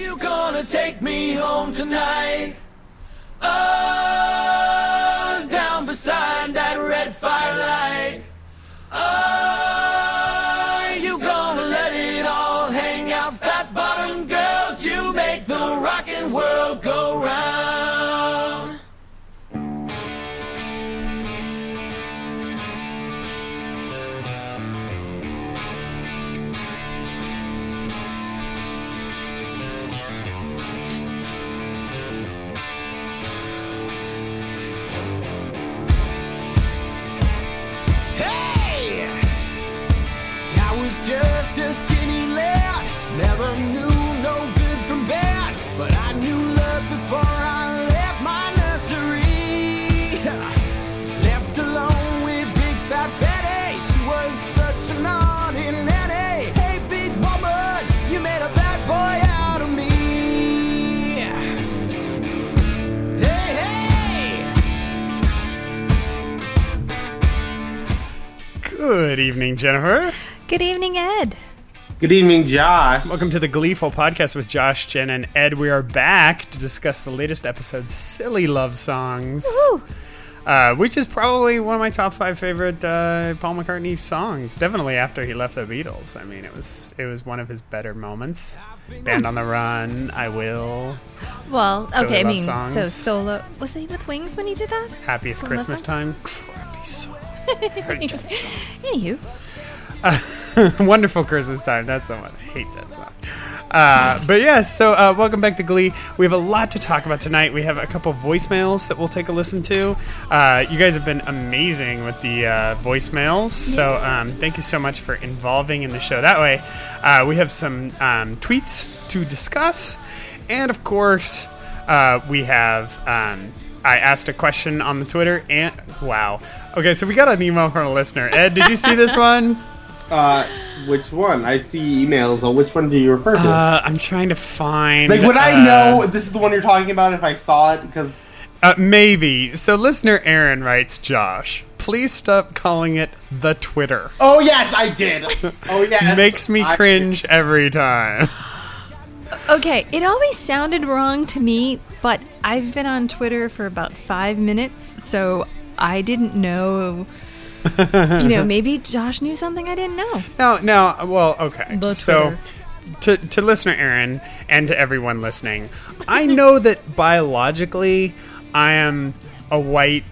you gonna take me home tonight? Oh, down beside that red firelight. Oh, you gonna let it all hang out? Fat bottom girls, you make the rockin' world go round. Hey! I was just a skinny lad, never knew no good from bad, but I knew love before I left my nursery. Left alone with big fat Betty, she was such a naughty nanny. Hey big woman, you made a bad boy out of me. Hey, hey! Good evening, Jennifer. Good evening, Ed. Good evening, Josh. Welcome to the Gleeful Podcast with Josh, Jen, and Ed. We are back to discuss the latest episode, Silly Love Songs, Woo. which is probably one of my top 5 favorite Paul McCartney songs. Definitely after he left the Beatles. I mean, it was one of his better moments. Band on the Run, I Will, Well, Silly okay, I Love mean, Songs. so solo. Was he with Wings when he did that? Happiest Solo Christmas song? Time. Crappy song. Hate that song. Anywho. Wonderful Christmas Time. That's the one. I hate that song. But yes, so welcome back to Glee. We have a lot to talk about tonight. We have a couple voicemails that we'll take a listen to. You guys have been amazing with the voicemails, so thank you so much for involving in the show that way. We have some tweets to discuss, and of course, we have... I asked a question on the Twitter, and wow. Okay, so we got an email from a listener. Ed, did you see this one? Which one? I see emails, but which one do you refer to? I'm trying to find... like, would I know this is the one you're talking about if I saw it? Because... maybe. So listener Aaron writes, Josh, please stop calling it the Twitter. Oh, yes, I did. Oh, yes. Makes me cringe every time. Okay, it always sounded wrong to me, but I've been on Twitter for about 5 minutes, so I didn't know. Maybe Josh knew something I didn't know. No, well, okay. The So, to listener Aaron and to everyone listening, I know that biologically I am a white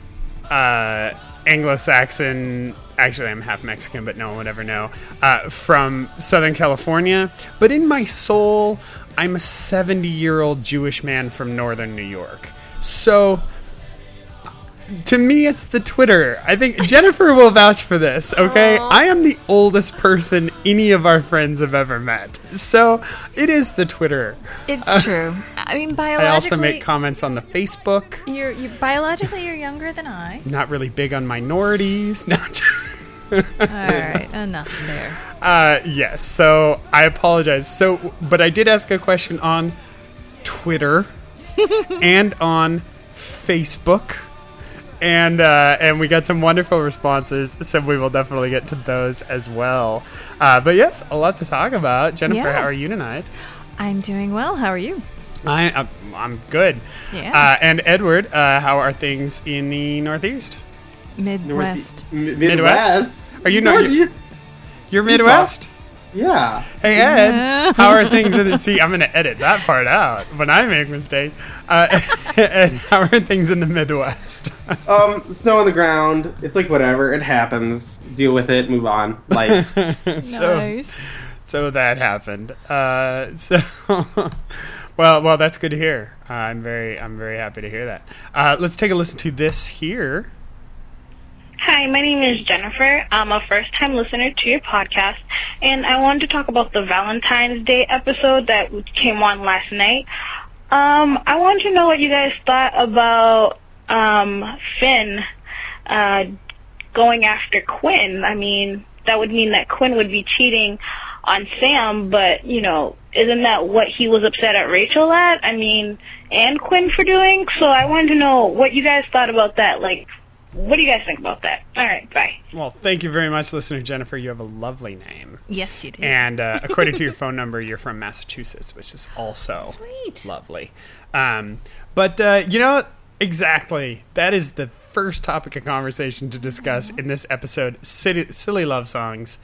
Anglo-Saxon. Actually, I'm half Mexican, but no one would ever know. From Southern California, but in my soul, I'm a 70-year-old Jewish man from Northern New York. So, to me, it's the Twitter. I think Jennifer will vouch for this, okay? Aww. I am the oldest person any of our friends have ever met. So, it is the Twitter. It's true. I mean, biologically... I also make comments on the Facebook. You're biologically, you're younger than I. Not really big on minorities. No, All right, enough there. yes, so I apologize. So, but I did ask a question on Twitter and on Facebook, and we got some wonderful responses. So we will definitely get to those as well. But yes, a lot to talk about. Jennifer, Yeah. how are you tonight? I'm doing well. How are you? I'm good. Yeah. And Edward, how are things in the Northeast? Midwest. Midwest? Are you not? Northeast? You're Midwest? Yeah. Hey, Ed, how are things in the... See, I'm going to edit that part out when I make mistakes. Ed, how are things in the Midwest? Snow on the ground. It's like whatever. It happens. Deal with it. Move on. Life. Nice. So that happened. Well, that's good to hear. I'm very happy to hear that. Let's take a listen to this here. Hi, my name is Jennifer. I'm a first-time listener to your podcast, and I wanted to talk about the Valentine's Day episode that came on last night. I wanted to know what you guys thought about Finn going after Quinn. I mean, that would mean that Quinn would be cheating on Sam, but, isn't that what he was upset at Rachel at? I mean, and Quinn for doing? So I wanted to know what you guys thought about that. Like, what do you guys think about that? All right, bye. Well, thank you very much, listener Jennifer. You have a lovely name. Yes, you do. And according to your phone number, you're from Massachusetts, which is also Sweet. lovely. But you know what? Exactly. That is the first topic of conversation to discuss in this episode, silly love songs.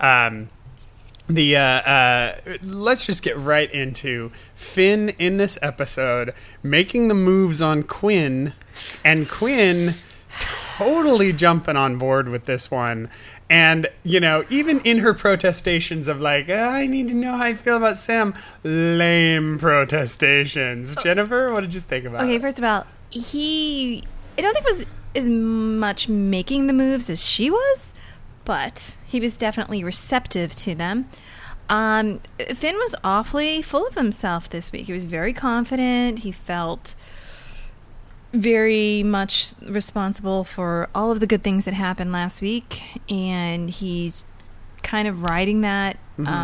Let's just get right into Finn in this episode making the moves on Quinn, and Quinn totally jumping on board with this one. And, you know, even in her protestations of like, I need to know how I feel about Sam, lame protestations. Jennifer, what did you think about Okay, it? first of all, I don't think was as much making the moves as she was, but he was definitely receptive to them. Finn was awfully full of himself this week. He was very confident. He felt very much responsible for all of the good things that happened last week, and he's kind of riding that.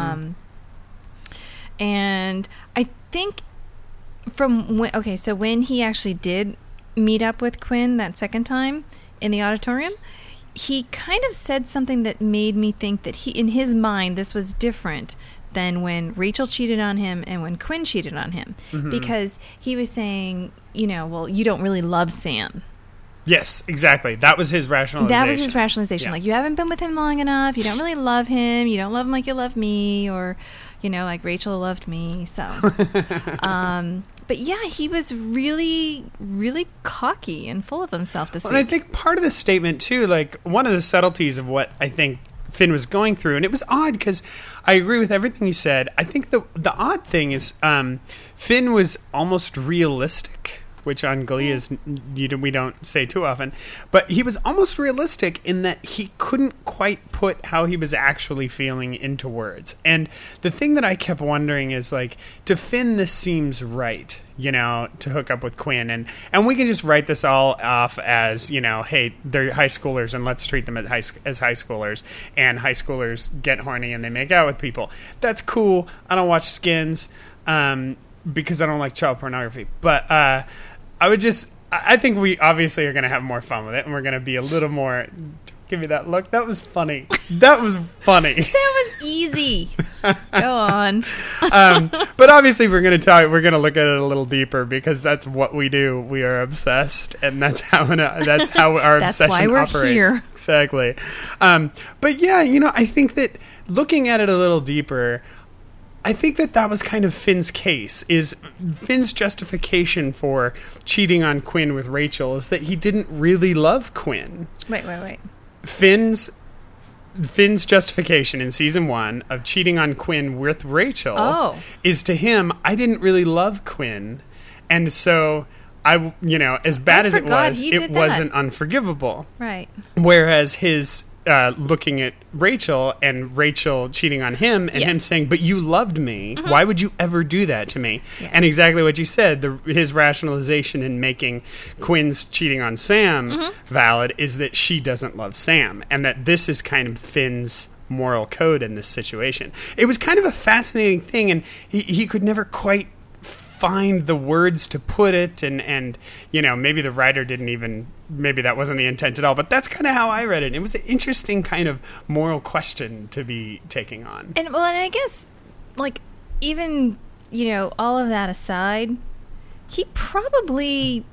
And I think when he actually did meet up with Quinn that second time in the auditorium, he kind of said something that made me think that in his mind, this was different than when Rachel cheated on him and when Quinn cheated on him. Because he was saying, you know, well, you don't really love Sam. Yes, exactly. That was his rationalization. Yeah. Like, you haven't been with him long enough. You don't really love him. You don't love him like you love me, or, you know, like Rachel loved me. So, but yeah, he was really, really cocky and full of himself this week. And I think part of the statement, too, like, one of the subtleties of what I think Finn was going through, and it was odd because I agree with everything you said. I think the odd thing is Finn was almost realistic, which on Glee is we don't say too often, but he was almost realistic in that he couldn't quite put how he was actually feeling into words. And the thing that I kept wondering is, like, to Finn this seems right, you know, to hook up with Quinn, and we can just write this all off as, you know, hey, they're high schoolers and let's treat them as high schoolers, and high schoolers get horny and they make out with people. That's cool. I don't watch Skins because I don't like child pornography, but I think we obviously are going to have more fun with it, and we're going to be a little more. Give me that look. That was funny. That was funny. That was easy. Go on. But obviously, we're going to look at it a little deeper because that's what we do. We are obsessed, and that's how our that's obsession why we're operates. Here. Exactly. But yeah, you know, I think that looking at it a little deeper, I think that was kind of Finn's case, is Finn's justification for cheating on Quinn with Rachel is that he didn't really love Quinn. Wait. Finn's justification in season 1 of cheating on Quinn with Rachel is, to him, I didn't really love Quinn, and so as bad as it was, it wasn't unforgivable. Right. Whereas his looking at Rachel and Rachel cheating on him and him saying, but you loved me. Why would you ever do that to me? Yeah. And exactly what you said, his rationalization in making Quinn's cheating on Sam valid is that she doesn't love Sam, and that this is kind of Finn's moral code in this situation. It was kind of a fascinating thing, and he could never quite find the words to put it, and you know, maybe the writer maybe that wasn't the intent at all, but that's kind of how I read it. It was an interesting kind of moral question to be taking on. And I guess, like, even, you know, all of that aside, he probably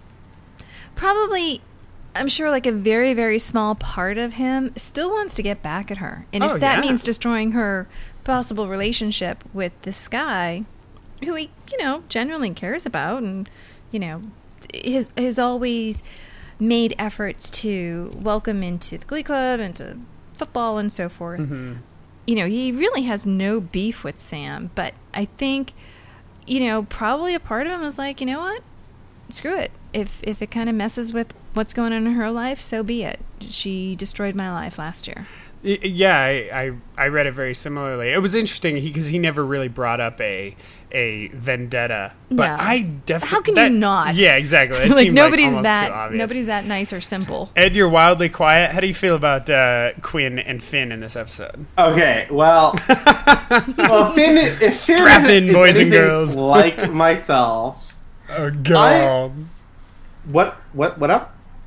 I'm sure, like, a very, very small part of him still wants to get back at her. And if that means destroying her possible relationship with this guy who he, you know, genuinely cares about, and, you know, has always made efforts to welcome into the Glee Club, into football, and so forth. You know, he really has no beef with Sam, but I think, you know, probably a part of him was like, you know what? Screw it. If it kind of messes with what's going on in her life, so be it. She destroyed my life last year. Yeah, I read it very similarly. It was interesting because he never really brought up a vendetta, but no. I definitely. How can you not? Yeah, exactly. It like seemed nobody's almost that too obvious. nobody's that nice or simple. Ed, you're wildly quiet. How do you feel about Quinn and Finn in this episode? Okay, well, Finn. Strap in, boys and girls. Like myself. Oh God. What up?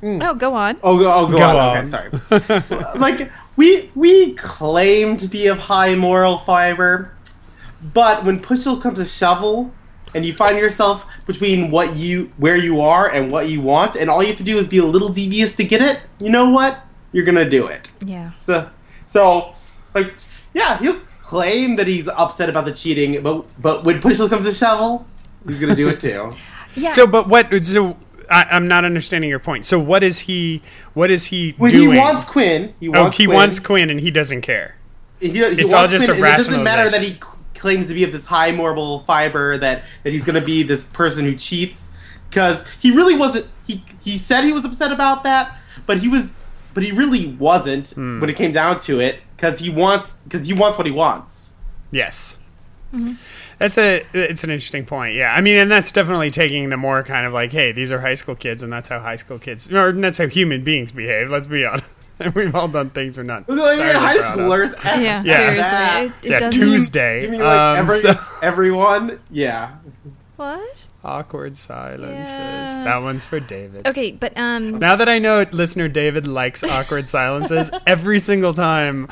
Oh, go on. Go Go on. on. Okay, sorry. Like we claim to be of high moral fiber, but when push comes to shovel, and you find yourself between where you are and what you want, and all you have to do is be a little devious to get it, you know what? You're gonna do it. Yeah. So, like, yeah, he'll claim that he's upset about the cheating, but when push comes to shovel, he's gonna do it too. Yeah. So, but what? So, I'm not understanding your point. So, what is he? What is he When doing? he wants Quinn, he wants Quinn, and he doesn't care. He It's wants all just Quinn, a and it doesn't matter rationalization. that he claims to be of this high moral fiber, that he's going to be this person who cheats, because he really wasn't. He said he was upset about that, but he really wasn't when it came down to it, because he wants what he wants. Yes. It's an interesting point. Yeah, I mean, and that's definitely taking the more kind of like, hey, these are high school kids, and that's how high school kids, or that's how human beings behave. Let's be honest. We've all done things we're not. Like, entirely high proud of. schoolers. Yeah, Yeah. seriously. It Yeah, doesn't. Tuesday. You mean like So- everyone? Yeah. What? awkward silences. Yeah. That one's for David. Okay, but Now that I know listener David likes awkward silences, every single time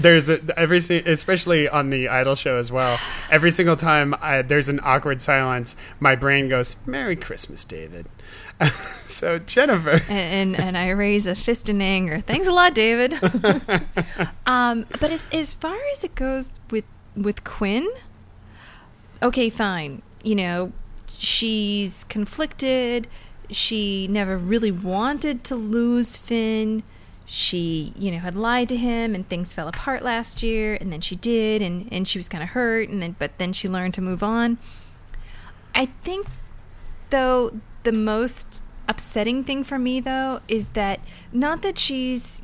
especially on the Idol show as well, every single time there's an awkward silence, my brain goes, "Merry Christmas, David." So Jennifer, and I raise a fist in anger. Thanks a lot, David. But as far as it goes with Quinn, okay, fine. You know, she's conflicted. She never really wanted to lose Finn. She, had lied to him and things fell apart last year, and then she did, and she was kind of hurt, but then she learned to move on. I think, though, the most upsetting thing for me, though, is that not that she's,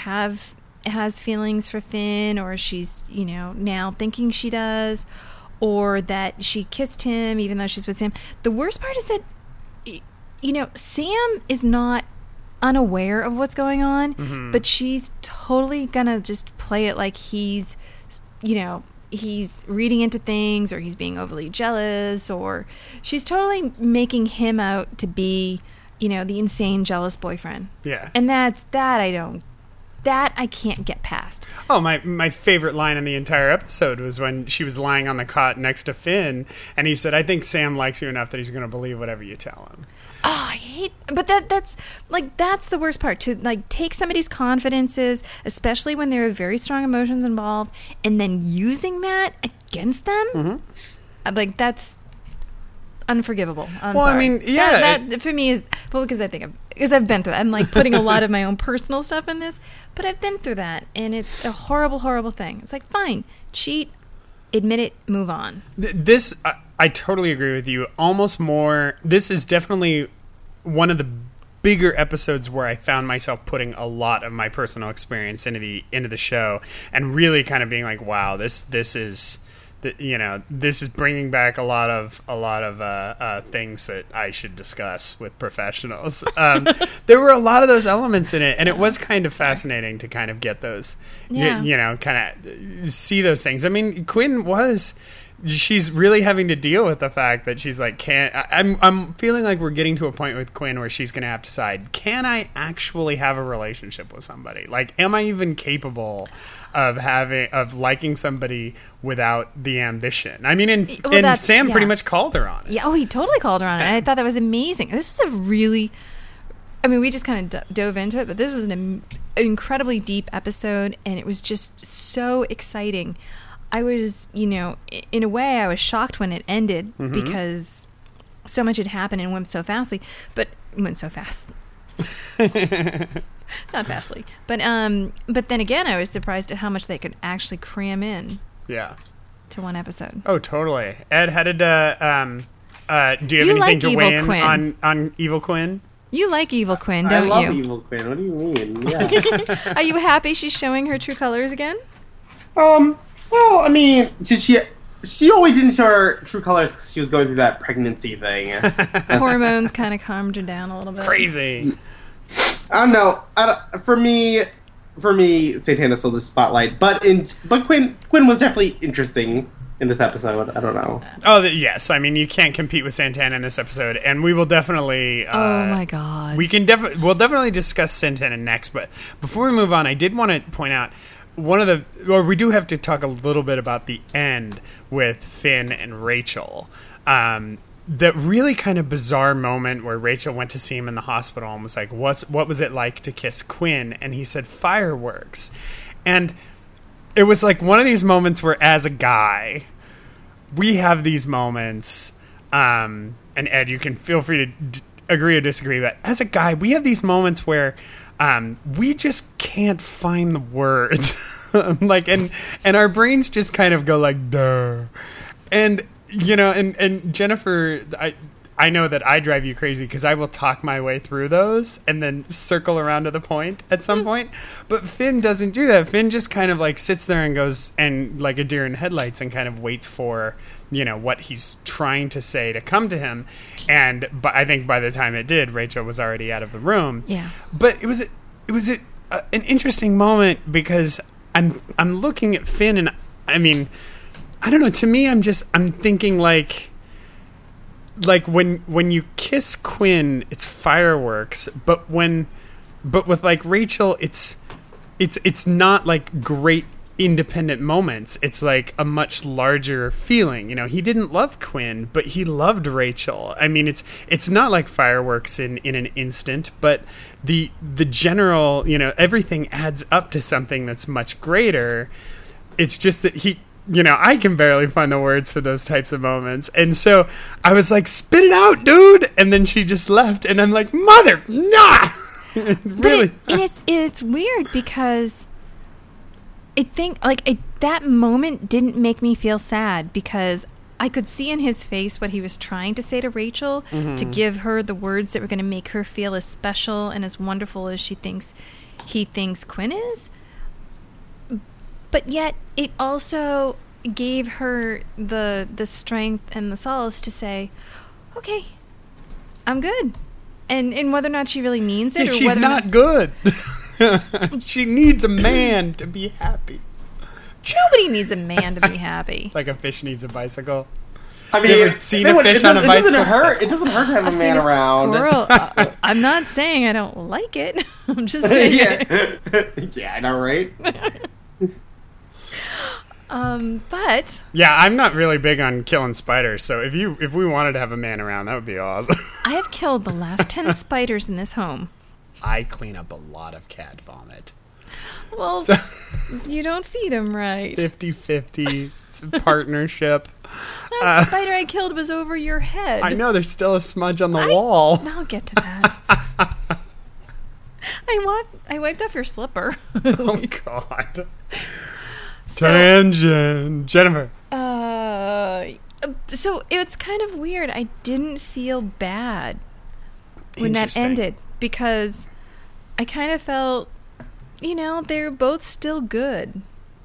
has feelings for Finn, or she's, now thinking she does, or that she kissed him even though she's with Sam. The worst part is that, Sam is not unaware of what's going on, but she's totally gonna just play it like he's reading into things, or he's being overly jealous, or she's totally making him out to be, the insane jealous boyfriend. yeah. And that I can't get past. Oh, my favorite line in the entire episode was when she was lying on the cot next to Finn, and he said, "I think Sam likes you enough that he's going to believe whatever you tell him." Oh, I hate, but that's the worst part, to take somebody's confidences, especially when there are very strong emotions involved, and then using that against them. That's unforgivable. I'm Well, I sorry. mean, yeah, that for me is because I've been through that. I'm putting a lot of my own personal stuff in this, but I've been through that, and it's a horrible, horrible thing. It's fine, cheat, admit it, move on. This, I totally agree with you. Almost more, this is definitely one of the bigger episodes where I found myself putting a lot of my personal experience into the show, and really kind of being like, wow, this is bringing back a lot of things that I should discuss with professionals. There were a lot of those elements in it, and it was kind of fascinating to kind of get those, kind of see those things. I mean, she's really having to deal with the fact that she's like, I'm feeling like we're getting to a point with Quinn where she's going to have to decide, can I actually have a relationship with somebody? Like, am I even capable of liking somebody without the ambition? I mean, and Sam pretty much called her on it. Yeah, he totally called her on it. And I thought that was amazing. This was we just kind of dove into it, but this was an incredibly deep episode, and it was just so exciting. I was, in a way, I was shocked when it ended, because so much had happened and went so fast. Not fastly. But then again, I was surprised at how much they could actually cram in to one episode. Oh, totally. Ed, how did, do you have anything like to Evil weigh in Quinn. on Evil Quinn? You like Evil Quinn, don't you? I love Evil Quinn. What do you mean? Yeah. Are you happy she's showing her true colors again? Well, I mean, she always didn't show her true colors because she was going through that pregnancy thing. Hormones kind of calmed her down a little bit. Crazy. I don't know. For me, Santana stole the spotlight, but Quinn was definitely interesting. in this episode. I don't know. Oh, yes. I mean, you can't compete with Santana in this episode, and we will definitely. Oh my god. We'll definitely discuss Santana next. But before we move on, I did want to point out we do have to talk a little bit about the end with Finn and Rachel. That really kind of bizarre moment where Rachel went to see him in the hospital and was like, "What was it like to kiss Quinn?" And he said, "Fireworks," and it was like one of these moments where, as a guy, we have these moments, and Ed, you can feel free to agree or disagree, but as a guy, we have these moments where we just can't find the words. Like, and our brains just kind of go like, duh. And, you know, and Jennifer, I know that I drive you crazy because I will talk my way through those and then circle around to the point at some point. But Finn doesn't do that. Finn just kind of like sits there and goes and like a deer in headlights and kind of waits for, you know, what he's trying to say to come to him. And I think by the time it did, Rachel was already out of the room. Yeah. But it was an interesting moment because I'm looking at Finn and I mean, I don't know. To me, I'm thinking like when you kiss Quinn, it's fireworks, but with like Rachel, it's not like great independent moments. It's like a much larger feeling. You know, he didn't love Quinn, but he loved Rachel. I mean, it's not like fireworks in an instant, but the general, you know, everything adds up to something that's much greater. It's just that you know, I can barely find the words for those types of moments. And so I was like, spit it out, dude. And then she just left. And I'm like, mother, nah. Really. And it's weird because I think that moment didn't make me feel sad because I could see in his face what he was trying to say to Rachel to give her the words that were going to make her feel as special and as wonderful as he thinks Quinn is. But yet, it also gave her the strength and the solace to say, okay, I'm good. And whether or not she really means it. Yeah, or she's whether not good. She needs a man to be happy. Nobody needs a man to be happy. Like a fish needs a bicycle. I mean, you ever seen a fish on a bicycle? It doesn't hurt to have I've a seen man around. Squirrel. I'm not saying I don't like it. I'm just saying. Yeah, I know, right? But yeah, I'm not really big on killing spiders. So if we wanted to have a man around, that would be awesome. I have killed the last 10 spiders in this home. I clean up a lot of cat vomit. Well, you don't feed them right. 50-50. It's a partnership. That spider I killed was over your head. I know, there's still a smudge on the wall. I'll get to that. I wiped off your slipper. Oh, God. Tangent. Jennifer. So it's kind of weird. I didn't feel bad when that ended because I kind of felt, you know, they're both still good.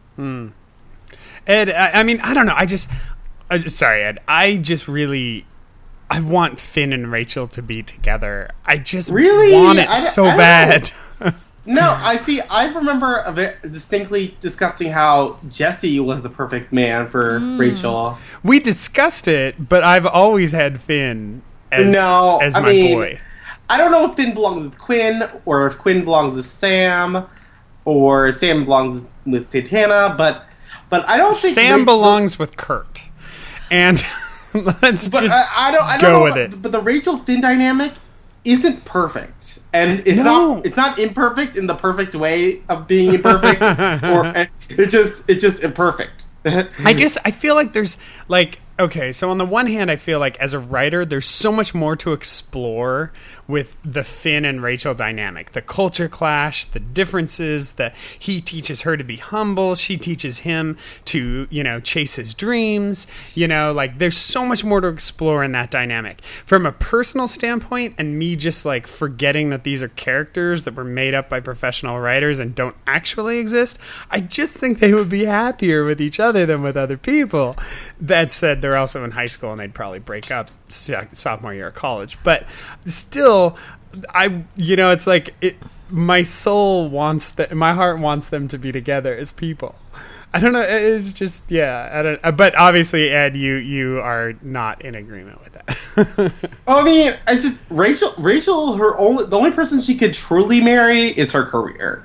Ed, I mean, I don't know. Sorry, Ed. I want Finn and Rachel to be together. I just really want it so bad. No, I remember distinctly discussing how Jesse was the perfect man for Rachel. We discussed it, but I've always had Finn as my boy. I don't know if Finn belongs with Quinn, or if Quinn belongs with Sam, or Sam belongs with Santana, but I don't think Sam belongs with Kurt. And let's go with it. But the Rachel Finn dynamic isn't perfect, and it's not imperfect in the perfect way of being imperfect, or it's just imperfect. I feel like there's like, okay, so on the one hand, I feel like as a writer, there's so much more to explore with the Finn and Rachel dynamic. The culture clash, the differences, that he teaches her to be humble, she teaches him to, you know, chase his dreams, you know, like there's so much more to explore in that dynamic. From a personal standpoint, and me just like forgetting that these are characters that were made up by professional writers and don't actually exist, I just think they would be happier with each other than with other people. That said, they're also in high school and they'd probably break up sophomore year of college. But still, it's like my soul wants my heart wants them to be together as people. I don't know. It's just I don't. But obviously, Ed, you are not in agreement with that. I mean, I just Rachel. The only person she could truly marry is her career.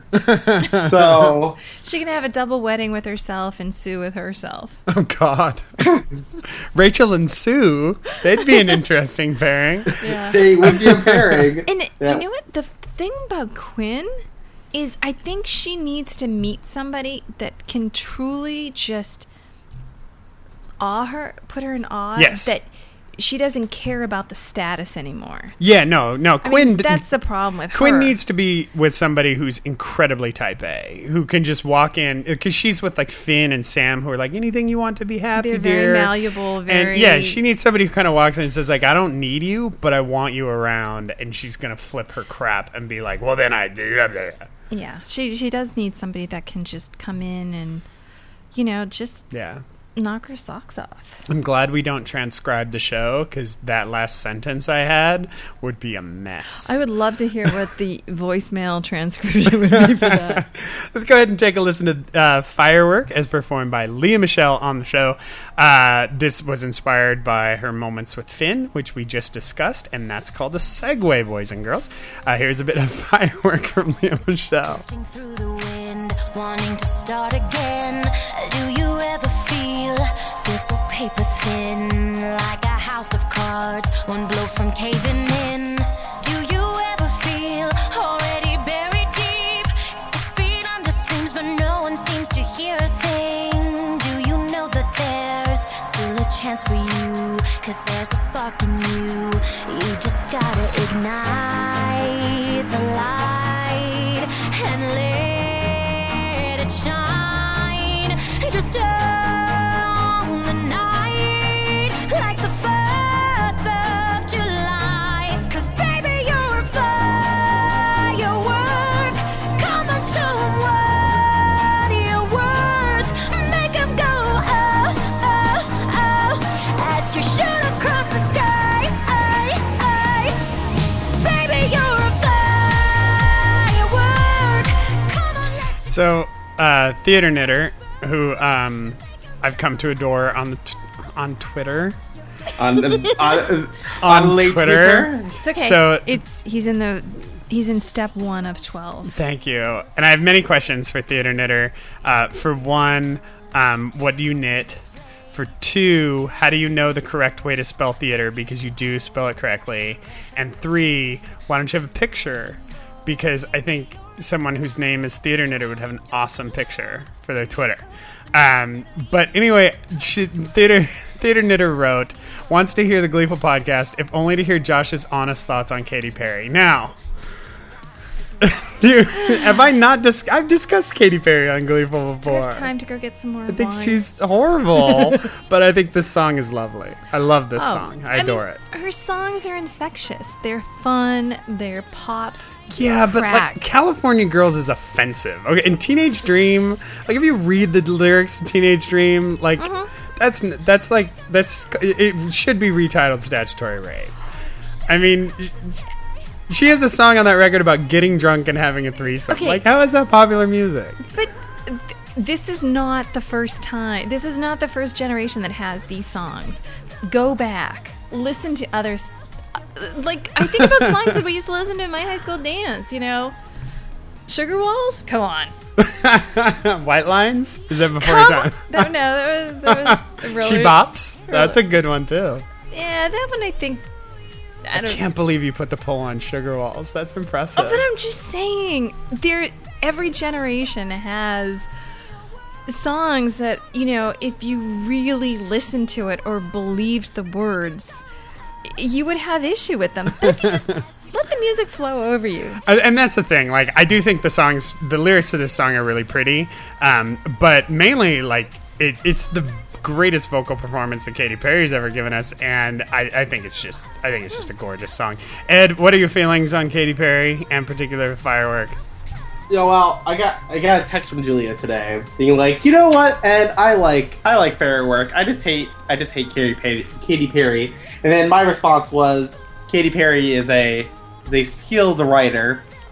So She can have a double wedding with herself and Sue with herself. Oh God, Rachel and Sue. They'd be an interesting pairing. Yeah. they would be a pairing. And Yeah. you know what? The thing about Quinn is I think she needs to meet somebody that can truly just awe her, put her in awe. Yes. That she doesn't care about the status anymore. Yeah, no. I Quinn. mean, that's the problem with Quinn her. needs to be with somebody who's incredibly type A, who can just walk in, because she's with like Finn and Sam, who are like, anything you want to be happy, They're dear. very malleable, very... And yeah, she needs somebody who kind of walks in and says like, I don't need you, but I want you around, and she's gonna flip her crap and be like, well then I do. Yeah, she does need somebody that can just come in and, just Yeah. knock her socks off. I'm glad we don't transcribe the show, because that last sentence I had would be a mess. I would love to hear what the voicemail transcription would be for that. Let's go ahead and take a listen to Firework as performed by Leah Michelle on the show. This was inspired by her moments with Finn, which we just discussed, and that's called a segue, boys and girls. Here's a bit of Firework from Leah Michelle. Through the wind, wanting to start again. Do you ever feel so paper thin, like a house of cards, one blow from caving in? Do you ever feel already buried deep, 6 feet under screams, but no one seems to hear a thing? Do you know that there's still a chance for you, 'cause there's a spark in you? You just gotta ignite the light and let it shine, just on the night, like the 4th of July. 'Cause baby, you're a firework. Come on, show 'em what you're worth. Make 'em go, oh, oh, oh, as you shoot across the sky. Baby, you're a firework. Come on, let's So, Theater Knitter, who I've come to adore on Twitter. on On late Twitter. It's okay. So- he's in step 1 of 12. Thank you. And I have many questions for Theater Knitter. For one, what do you knit? For 2, how do you know the correct way to spell theater, because you do spell it correctly? And 3, why don't you have a picture? Because I think someone whose name is Theater Knitter would have an awesome picture for their Twitter. But anyway, Theater Knitter wrote, wants to hear the Gleeful podcast, if only to hear Josh's honest thoughts on Katy Perry. Now, dude, have I not I've discussed Katy Perry on Gleeful Do we before. have time to go get some more I think wine? she's horrible, but I think this song is lovely. I love this song. I adore it. Her songs are infectious. They're fun. They're pop. Yeah, but crack. like California Girls is offensive. Okay, and Teenage Dream, like if you read the lyrics to Teenage Dream, like that's it should be retitled Statutory Rape. I mean, she has a song on that record about getting drunk and having a threesome. Okay. Like, how is that popular music? But this is not the first time. This is not the first generation that has these songs. Go back. Listen to others. Like, I think about songs that we used to listen to in my high school dance, Sugar Walls? Come on. White Lines? Is that before Come your on. time? That was really... She Bops? That's a good one, too. Yeah, that one I think... I don't Can't believe you put the poll on Sugar Walls. That's impressive. Oh, but I'm just saying, every generation has songs that, if you really listened to it or believed the words, you would have issue with them. But if you just let the music flow over you. And that's the thing. Like, I do think the lyrics to this song are really pretty, but mainly, like, it's the greatest vocal performance that Katy Perry's ever given us, and I think it's just a gorgeous song. Ed, what are your feelings on Katy Perry, and particular Firework? Well, I got a text from Julia today being like, you know what, Ed, I like Firework. I just hate Katy Perry. And then my response was, Katy Perry is a skilled writer.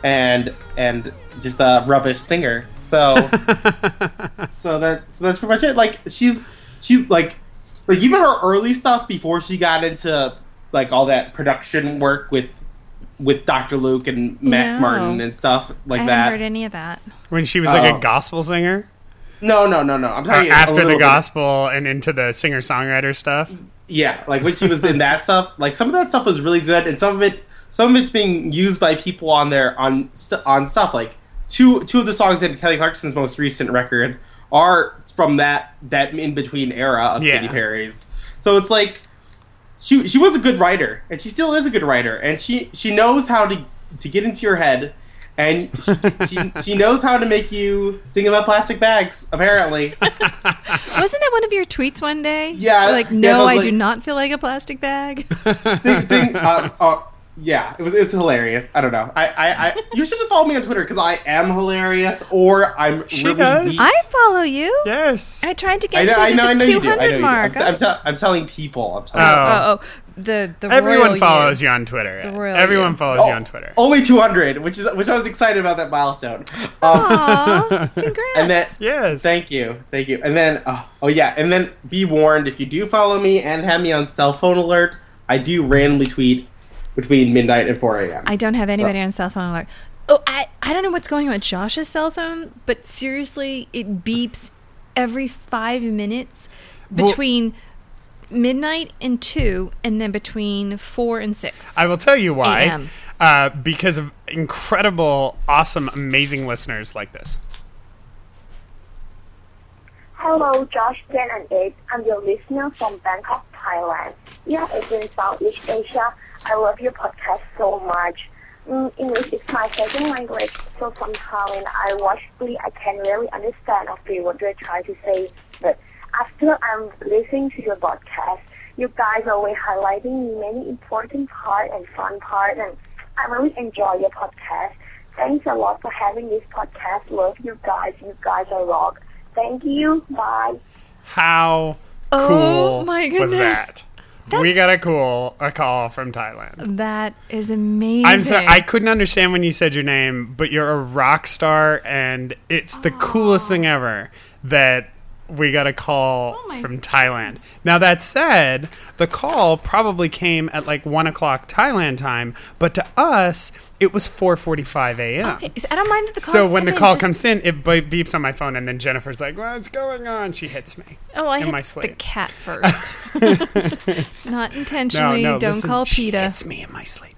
and just a rubbish singer. So so that's pretty much it. Like she's like even her early stuff before she got into like all that production work with Dr. Luke and Max No. Martin and stuff like I that. haven't heard any of that. When she was like Oh. a gospel singer? No. I'm Or talking a after little the bit- gospel and into the singer-songwriter stuff? Yeah, like when she was in that stuff, like some of that stuff was really good, and some of it's being used by people on stuff. Like two of the songs in Kelly Clarkson's most recent record are from that in between era of Yeah. Katy Perry's. So it's like she was a good writer, and she still is a good writer, and she knows how to get into your head. And she knows how to make you sing about plastic bags, apparently. Wasn't that one of your tweets one day? Yeah, Like, yes, no, I was I like- do not feel like a plastic bag. Yeah, it was hilarious. I don't know. I you should just follow me on Twitter because I am hilarious, or I'm She really does. deep. I follow you. Yes. I tried to I get know, I you know, I to know the you do. I know 200 you do. mark. I'm telling people. I'm telling Oh. The Everyone royal follows you. you on Twitter. The royal Everyone you. follows you on Twitter. only 200, which I was excited about that milestone. Aw, congrats. And then Yes. thank you. And then and then be warned, if you do follow me and have me on cell phone alert, I do randomly tweet between midnight and 4 a.m. I don't have anybody on cell phone alert. Oh, I don't know what's going on with Josh's cell phone, but seriously, it beeps every 5 minutes Well- between midnight and 2, and then between 4 and 6. I will tell you why. AM. Because of incredible, awesome, amazing listeners like this. Hello, Josh, Jen, and Ed. I'm your listener from Bangkok, Thailand. Yeah, it's in Southeast Asia. I love your podcast so much. English is my second language, so sometimes when I watch Glee, I can't really understand or feel what they're trying to say. But after I'm listening to your podcast, you guys always highlighting many important parts and fun parts, and I really enjoy your podcast. Thanks a lot for having this podcast. Love you guys. You guys are rock. Thank you. Bye. How Oh, cool my was goodness. that? We got a call from Thailand. That is amazing. I'm sorry, I couldn't understand when you said your name, but you're a rock star, and it's the coolest thing ever that we got a call Oh my from Thailand. Now, that said, the call probably came at like 1 o'clock Thailand time, but to us, it was 4:45 a.m. Okay, so I don't mind that the call. So when the call comes in, it beeps on my phone, and then Jennifer's like, "What's going on?" She hits me. Oh, I in hit my the sleep. cat first. Not intentionally. No, don't listen, call she PETA. hits me in my sleep.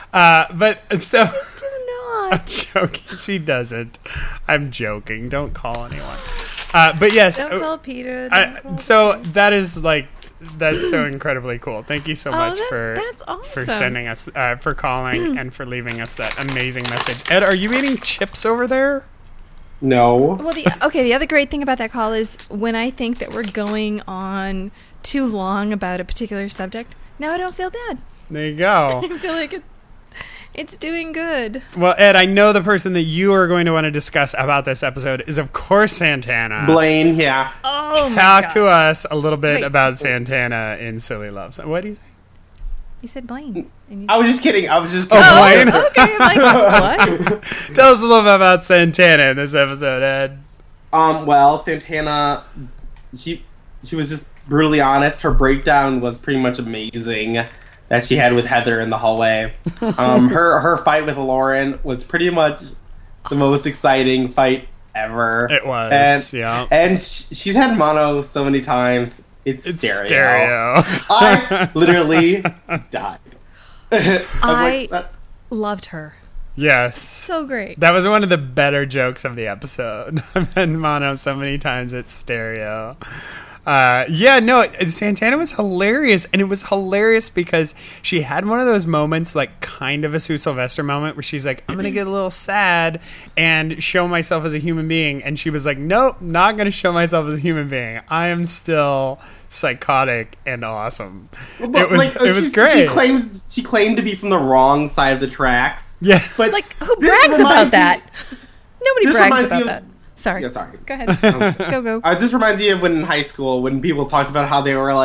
But so Do I'm not. joking. She doesn't. I'm joking. Don't call anyone. But yes. Don't call PETA. Don't call So police. that is like that's so incredibly cool. Thank you so much that's for awesome. sending us for calling and for leaving us that amazing message. Ed, are you eating chips over there? No. Well, the other great thing about that call is when I think that we're going on too long about a particular subject, now I don't feel bad. There you go. I feel like it's doing good. Well, Ed, I know the person that you are going to want to discuss about this episode is, of course, Santana. Blaine, yeah. Oh, my Talk God. to us a little bit Wait. about Santana in Silly Loves. What do you say? You said Blaine. And you I was just kidding. I was just Oh, kidding. Blaine. okay, I'm like, what? Tell us a little bit about Santana in this episode, Ed. Well, Santana, she was just brutally honest. Her breakdown was pretty much amazing that she had with Heather in the hallway. Her fight with Lauren was pretty much the most exciting fight ever. It was, and, yeah. And she's had mono so many times. It's stereo. I literally died. I like, loved her. Yes. So great. That was one of the better jokes of the episode. I've had mono so many times it's stereo. Santana was hilarious, and it was hilarious because she had one of those moments, like kind of a Sue Sylvester moment, where she's like, I'm going to get a little sad and show myself as a human being, and she was like, nope, not going to show myself as a human being. I am still psychotic and awesome. but, It was great. She claimed to be from the wrong side of the tracks. Yeah. But Like, who this brags about reminds me- that? Nobody this brags reminds about me of- that. Sorry. Yeah, sorry. Go ahead. Go. This reminds me of when in high school, when people talked about how they were like,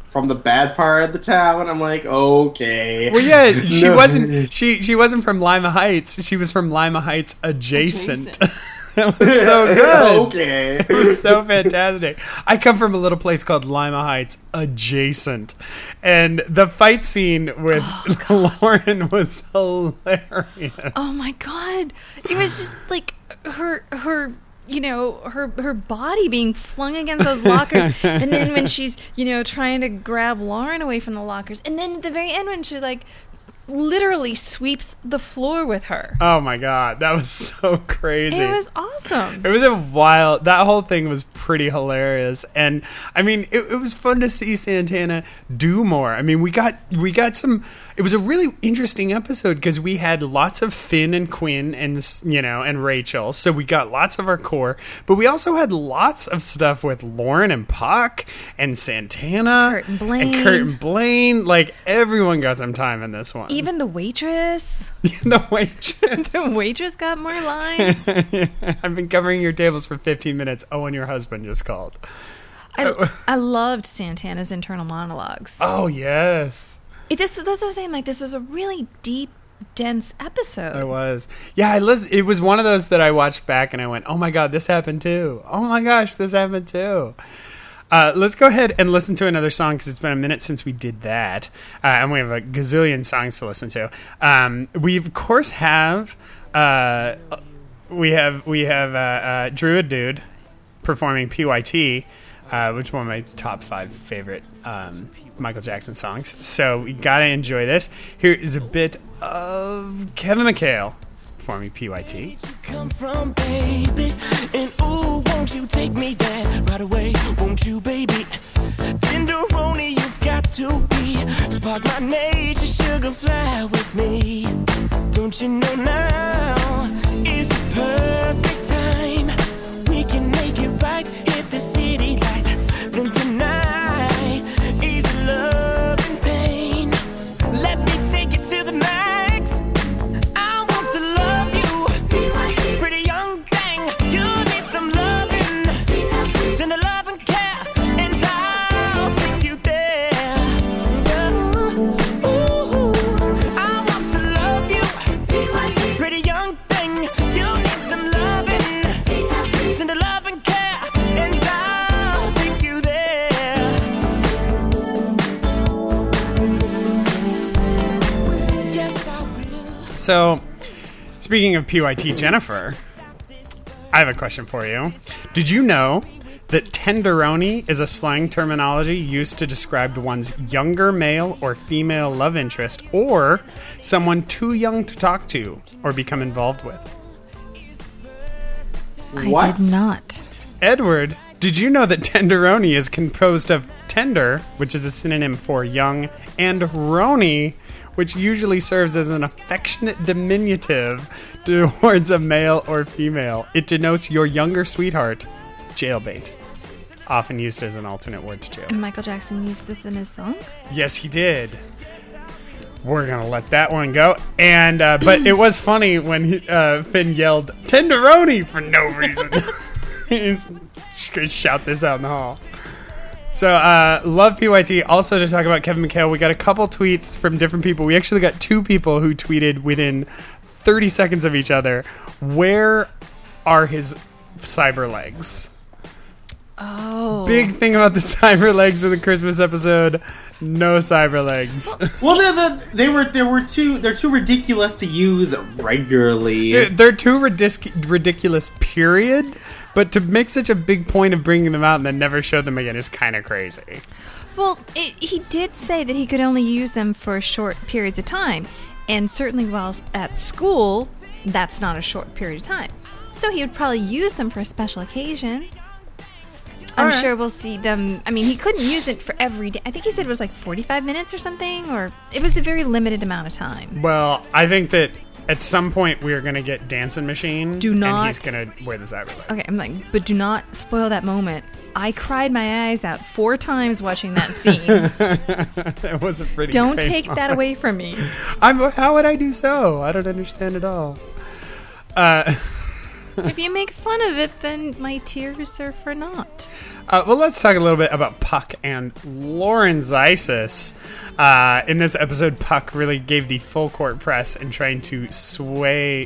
from the bad part of the town. I'm like, okay. Well, yeah, she No. wasn't. She wasn't from Lima Heights. She was from Lima Heights adjacent. That was so good. Okay. It was so fantastic. I come from a little place called Lima Heights adjacent, and the fight scene with Lauren was hilarious. Oh my god! It was just like her. You know, her body being flung against those lockers, and then when she's, you know, trying to grab Lauren away from the lockers, and then at the very end when she like literally sweeps the floor with her. Oh my god, that was so crazy. It was awesome. It was a wild. That whole thing was pretty hilarious, and I mean, it was fun to see Santana do more. I mean, we got some. It was a really interesting episode because we had lots of Finn and Quinn and, you know, and Rachel, so we got lots of our core, but we also had lots of stuff with Lauren and Puck and Santana and Kurt and Blaine. Like, everyone got some time in this one. Even the waitress. The waitress. The waitress got more lines. I've been covering your tables for 15 minutes. Oh, and your husband just called. I loved Santana's internal monologues. Oh, yes. That's what I was saying. Like, this was a really deep, dense episode. It was. Yeah, it was one of those that I watched back and I went, oh my God, this happened too. Oh my gosh, this happened too. Let's go ahead and listen to another song because it's been a minute since we did that. And we have a gazillion songs to listen to. We, of course, have... we have Druid Dude performing PYT, which is one of my top 5 favorite Michael Jackson songs. So we gotta enjoy this. Here is a bit of Kevin McHale performing PYT. Come from, baby, and ooh, won't you take me there right away? Won't you, baby? Tenderoni, you've got to be. Spark my nature, sugar, fly with me. Don't you know now is the perfect time? We can make it right if the city lights. Then tonight is love and pain. Let me take you to the max. I want to love you, pretty young thing. You need some loving, tender love and care, and I'll take you there. Ooh, I want to love you, pretty young thing. You need some loving, tender love and care, and I'll take you there. Yes, I will. So, speaking of PYT, Jennifer, I have a question for you. Did you know that tenderoni is a slang terminology used to describe one's younger male or female love interest or someone too young to talk to or become involved with? What? I did not. Edward, did you know that tenderoni is composed of tender, which is a synonym for young, and roni, which usually serves as an affectionate diminutive towards a male or female? It denotes your younger sweetheart. Jailbait. Often used as an alternate word to jail. And Michael Jackson used this in his song? Yes, he did. We're going to let that one go. And but it was funny when Finn yelled, tenderoni, for no reason. He's going to shout this out in the hall. So, love PYT. Also, to talk about Kevin McHale, we got a couple tweets from different people. We actually got 2 people who tweeted within 30 seconds of each other, where are his cyber legs? Oh. Big thing about the cyber legs in the Christmas episode. No cyber legs. Well, they're too ridiculous to use regularly. They're too ridiculous, period. But to make such a big point of bringing them out and then never show them again is kind of crazy. Well, he did say that he could only use them for short periods of time. And certainly while at school, that's not a short period of time. So he would probably use them for a special occasion. I'm sure we'll see them. I mean, he couldn't use it for every day. I think he said it was like 45 minutes or something, or it was a very limited amount of time. Well, I think that at some point we're going to get Dancing Machine. Do not. And he's going to wear the cyber leg. Okay, I'm like, but do not spoil that moment. I cried my eyes out 4 times watching that scene. That was a pretty Don't great take that moment. away from me. How would I do so? I don't understand at all. If you make fun of it, then my tears are for naught. Well, let's talk a little bit about Puck and Lauren Zysas. In this episode, Puck really gave the full court press in trying to woo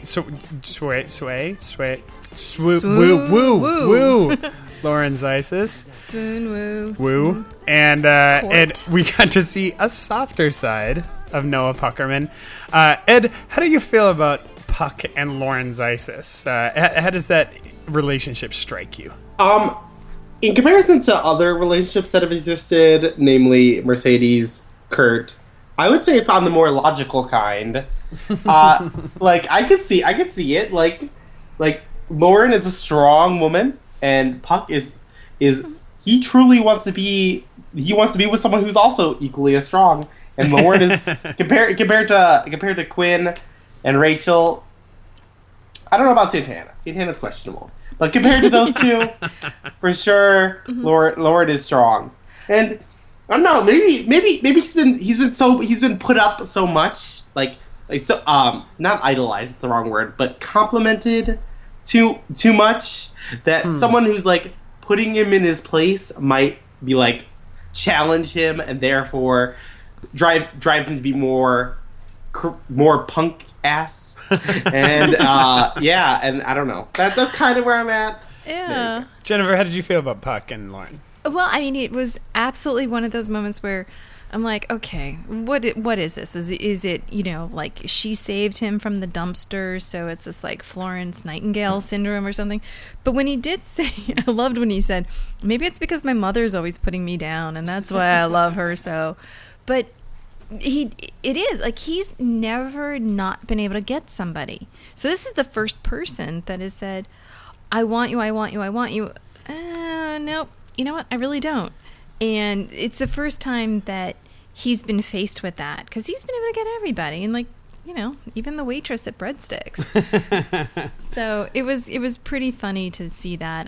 Lauren Zysas. Swoon, woo. Woo. And we got to see a softer side of Noah Puckerman. Ed, how do you feel about Puck and Lauren Zysas? How does that relationship strike you? In comparison to other relationships that have existed, namely Mercedes, Kurt, I would say it's on the more logical kind. Like I could see it. Like Lauren is a strong woman, and Puck is he truly wants to be with someone who's also equally as strong. And Lauren is compared to Quinn and Rachel. I don't know about Santana. Santana's questionable. But compared to those two, for sure, Lauren is strong. And I don't know, maybe he's been put up so much, like so not idolized, that's the wrong word, but complimented too much that someone who's like putting him in his place might be like challenge him and therefore drive him to be more punk ass. And and I don't know. That's kind of where I'm at. Yeah. Maybe. Jennifer, how did you feel about Puck and Lauren? Well, I mean, it was absolutely one of those moments where I'm like, okay, what is this? Is it, like she saved him from the dumpster, so it's this like Florence Nightingale syndrome or something? But when he did say, I loved when he said, maybe it's because my mother's always putting me down, and that's why I love her so. But it is like he's never not been able to get somebody. So this is the first person that has said, I want you. Nope. You know what? I really don't. And it's the first time that he's been faced with that, because he's been able to get everybody, and like, even the waitress at Breadsticks. So it was pretty funny to see that.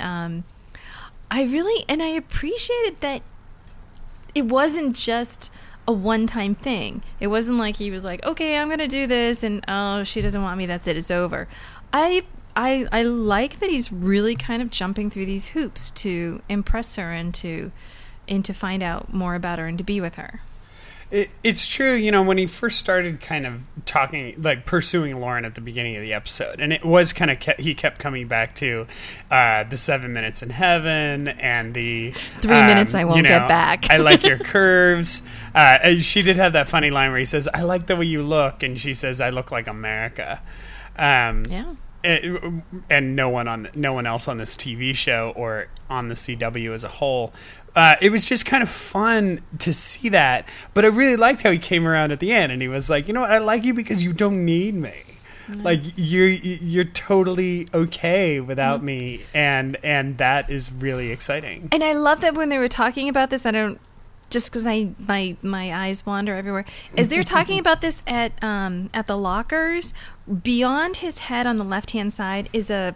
I appreciated that it wasn't just a one-time thing. It wasn't like he was like, okay, I'm gonna do this, and oh, she doesn't want me, that's it, it's over. I like that he's really kind of jumping through these hoops to impress her and to find out more about her and to be with her. It's true, when he first started kind of talking, like pursuing Lauren at the beginning of the episode, and it was kind of he kept coming back to the 7 minutes in heaven and the 3 minutes I won't get back. I like your curves. She did have that funny line where he says, I like the way you look, and she says, I look like America. Yeah. And no one else on this TV show or on the CW as a whole. It was just kind of fun to see that. But I really liked how he came around at the end and he was like, you know what, I like you because you don't need me. Nice. Like you're totally okay without me, and that is really exciting. And I love that when they were talking about this, just because my eyes wander everywhere, as they're talking about this at the lockers, beyond his head on the left hand side is a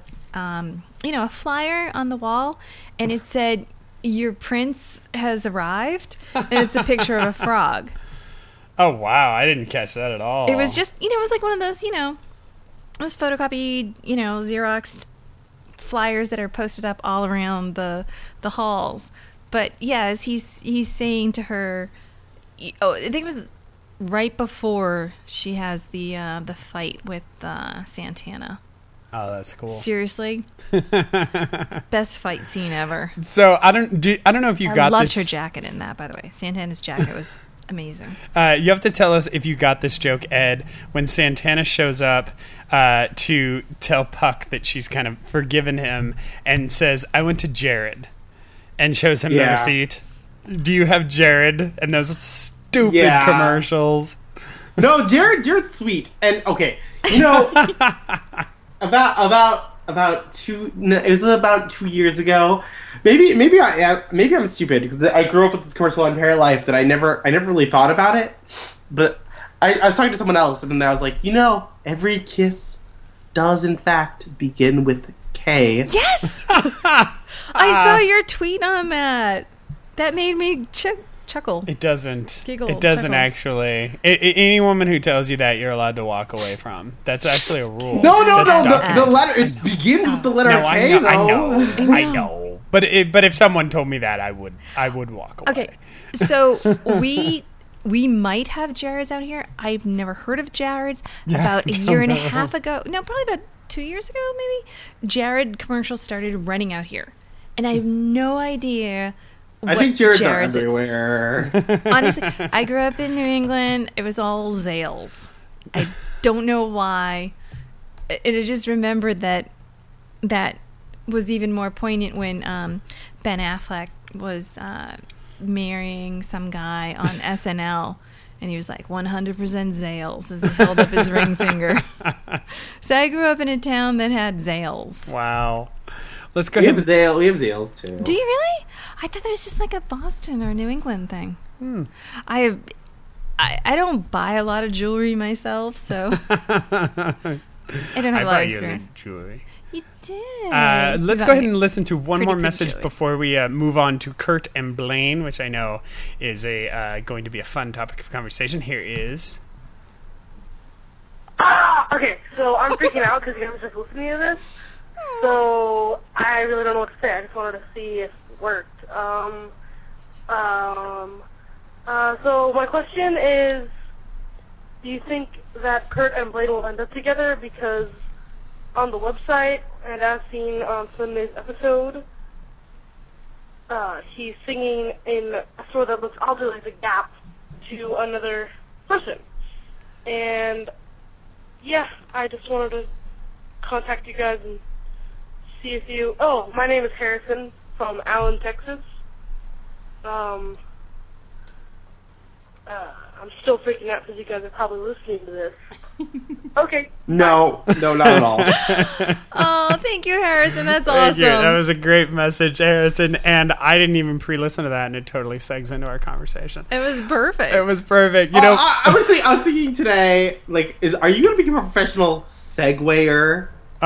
flyer on the wall, and it said, "Your prince has arrived," and it's a picture of a frog. Oh wow, I didn't catch that at all. It was just it was like one of those those photocopied Xeroxed flyers that are posted up all around the halls. But yeah, as he's saying to her, I think it was right before she has the fight with Santana. Oh, that's cool. Seriously, best fight scene ever. So I don't know if you got this. I loved her jacket in that, by the way. Santana's jacket was amazing. You have to tell us if you got this joke, Ed, when Santana shows up to tell Puck that she's kind of forgiven him and says, "I went to Jared," and shows him the receipt. Do you have Jared and those stupid commercials? No, Jared's sweet. And okay, about 2 years ago. Maybe I'm stupid because I grew up with this commercial my entire life that I never really thought about it. But I was talking to someone else and I was like, every kiss does in fact begin with K. Yes, I saw your tweet on that. That made me chuckle. It doesn't. Giggle, It doesn't chuckle. actually. Any woman who tells you that, you're allowed to walk away from. That's actually a rule. No. That's The doctrine. letter. It begins with the letter No, K, I though. know. I know. But if someone told me that, I would walk away. Okay, so we might have Jared's out here. I've never heard of Jared's. About a year and a half ago, no, probably about 2 years ago, maybe. Jared commercials started running out here, and I have no idea. I what think Jared's are Jared's is. everywhere. Honestly, I grew up in New England. It was all Zales. I don't know why. I just remembered that was even more poignant when Ben Affleck was marrying some guy on SNL, and he was like 100% Zales as he held up his ring finger. So I grew up in a town that had Zales. Wow. Let's go We ahead. have Zales too. Do you really? I thought that was just like a Boston or New England thing. I don't buy a lot of jewelry myself, so I don't have a lot buy of you experience. the jewelry. You did. Let's You go got ahead me and listen to one pretty more pink message jewelry. before we move on to Kurt and Blaine, which I know is going to be a fun topic of conversation. Here is. Okay, so I'm freaking out because you guys are just listening to this. So I really don't know what to say. I just wanted to see if it worked. So my question is, do you think that Kurt and Blaine will end up together? Because on the website, and as seen on Sunday's episode, he's singing in a sort that looks oddly like a gap to another person. And yeah, I just wanted to contact you guys and see if you... Oh, my name is Harrison from Allen, Texas. I'm still freaking out because you guys are probably listening to this. Okay. No, not at all. Oh, thank you, Harrison. That's Thank awesome. you. That was a great message, Harrison. And I didn't even pre-listen to that, and it totally segs into our conversation. It was perfect. It was perfect. You know, I was thinking today, like, are you going to become a professional segwayer?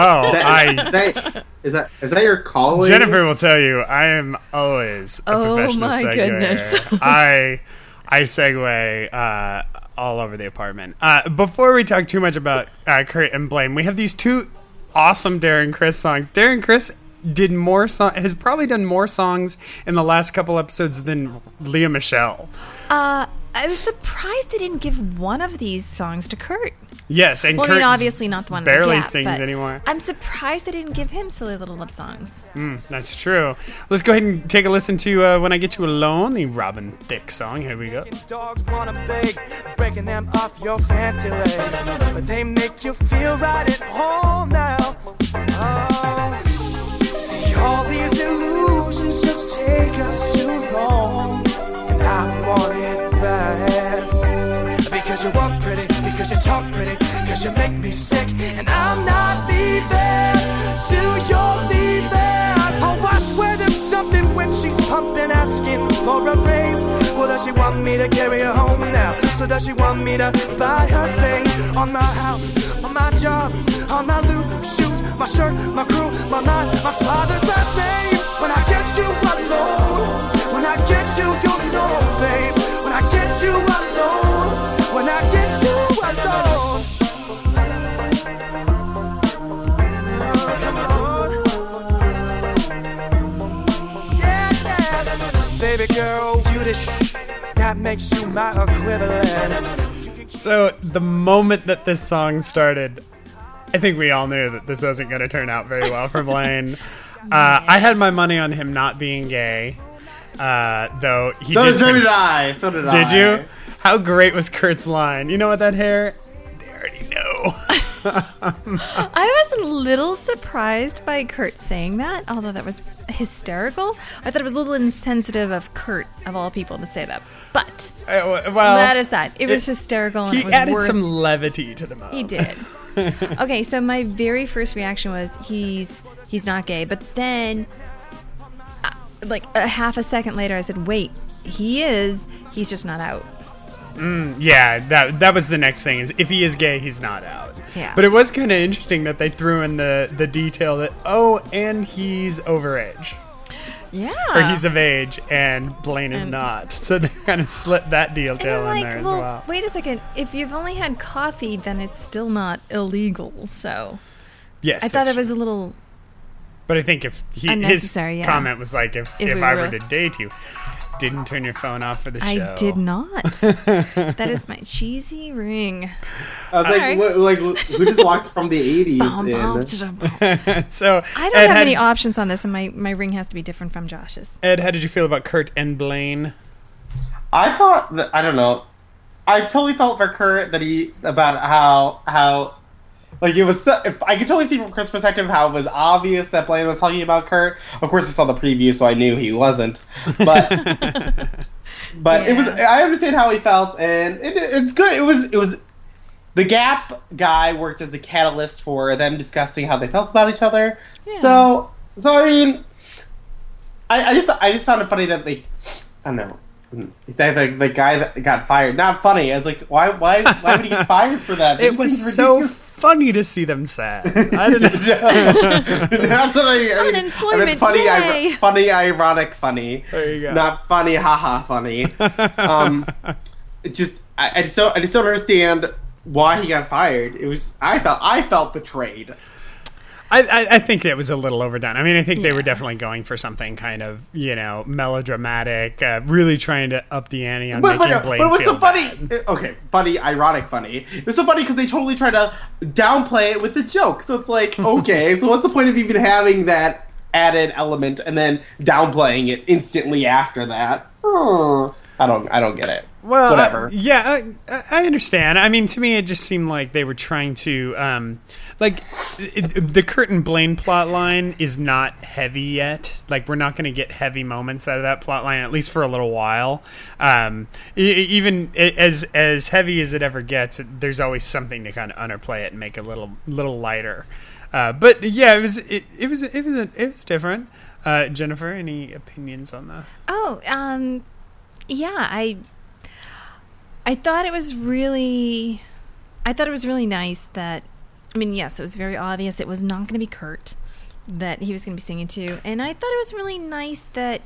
Is that your calling? Jennifer will tell you, I am always a professional my seguer. goodness. I segue all over the apartment. Before we talk too much about Kurt and Blaine, we have these two awesome Darren Criss songs. Darren Criss has probably done more songs in the last couple episodes than Leah Michelle. I was surprised they didn't give one of these songs to Kurt. Yes, and Well, Kurt I mean, obviously not the one barely in the Gap, sings but anymore. I'm surprised they didn't give him Silly Little Love Songs. That's true. Let's go ahead and take a listen to When I Get You Alone, the Robin Thicke song. Here we go. Dogs wanna beg, breaking them off your fancy legs, but they make you feel right at home now. Oh, see, all these illusions just take us too long, and I want it bad. Because you walk pretty, because you talk pretty, because you make me sick, and I'm not leaving till you're leaving. Oh, I swear there's something when she's pumping, asking for a raise. Well, does she want me to carry her home now? So does she want me to buy her things? On my house, on my job, on my loose shoes, my shirt, my crew, my mind, my father's last name. When I get you alone, when I get you, you'll know, babe. When I get you alone, when I get you alone. Come on. Yeah. Baby girl, you the that makes you my equivalent. So the moment that this song started, I think we all knew that this wasn't going to turn out very well for Blaine. I had my money on him not being gay, though he So did. did I. So did I. Did you? How great was Kurt's line? You know what, that hair? They already know. I was a little surprised by Kurt saying that, although that was hysterical. I thought it was a little insensitive of Kurt, of all people, to say that. But Well, that aside, it was hysterical, and he it was added worth. some levity to the moment. He did. Okay, so my very first reaction was he's not gay, but then, like a half a second later, I said, "Wait, he is. He's just not out." Yeah, that was the next thing. Is if he is gay, he's not out. Yeah. But it was kind of interesting that they threw in the detail that and he's overage. Yeah. Or he's of age and Blaine is not. So they kind of slipped that detail in there as well. Wait a second. If you've only had coffee, then it's still not illegal. So Yes. I thought that's it was true. a little But I think if his unnecessary, yeah. comment was like, if we I were- were to date you, didn't turn your phone off for the show. I did not. That is my cheesy ring. I was Sorry. who just walked from the 80s in? So I don't Ed, have any options on this, and my ring has to be different from Josh's. Ed, how did you feel about Kurt and Blaine? I thought that, I don't know. I totally felt for Kurt that about how like it was. I could totally see from Kurt's perspective how it was obvious that Blaine was talking about Kurt. Of course, I saw the preview, so I knew he wasn't. But it was. I understand how he felt, and it's good. It was. The Gap guy worked as the catalyst for them discussing how they felt about each other. Yeah. So I mean, I just found it funny that I don't know. The guy that got fired, not funny. I was like, why would he get fired for that? It was so funny to see them sad. I don't know. That's what I mean. Unemployment, funny, yay! funny, ironic, funny. There you go. Not funny, haha, funny. I just don't understand why he got fired. It was I felt betrayed. I think it was a little overdone. I mean, I think they Yeah. were definitely going for something kind of, melodramatic, really trying to up the ante on making Blaine but it was feel so funny. bad. Okay, funny, ironic, funny. It was so funny because they totally tried to downplay it with the joke. So it's like, okay, so what's the point of even having that added element and then downplaying it instantly after that? I don't get it. Well, whatever. I understand. I mean, to me, it just seemed like they were trying to, the Kurt and Blaine plot line is not heavy yet. Like, we're not going to get heavy moments out of that plot line, at least for a little while. Even as heavy as it ever gets, there's always something to kind of underplay it and make it a little lighter. But yeah, it was different. Jennifer, any opinions on that? Oh, yeah, I thought it was really nice that, I mean, yes, it was very obvious it was not going to be Kurt that he was going to be singing to, and I thought it was really nice that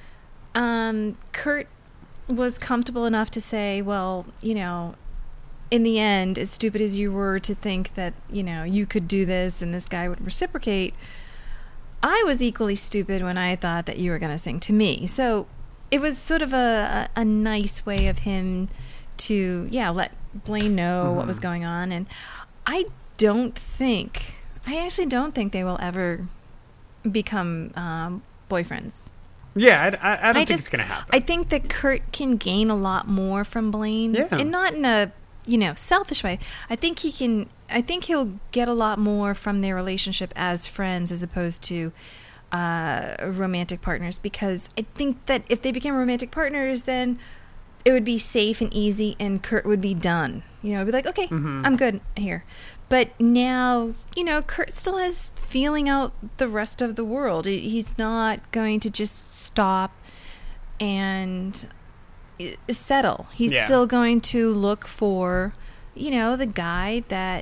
Kurt was comfortable enough to say, well, in the end, as stupid as you were to think that, you could do this and this guy would reciprocate, I was equally stupid when I thought that you were going to sing to me. So it was sort of a nice way of him to, let Blaine know what was going on. And I actually don't think they will ever become boyfriends. Yeah, I don't think it's going to happen. I think that Kurt can gain a lot more from Blaine. Yeah. And not in a, selfish way. I think he'll get a lot more from their relationship as friends as opposed to romantic partners, because I think that if they became romantic partners, then it would be safe and easy and Kurt would be done. It'd be like, okay, I'm good here. But now, Kurt still has feeling out the rest of the world. He's not going to just stop and settle. He's still going to look for, the guy that,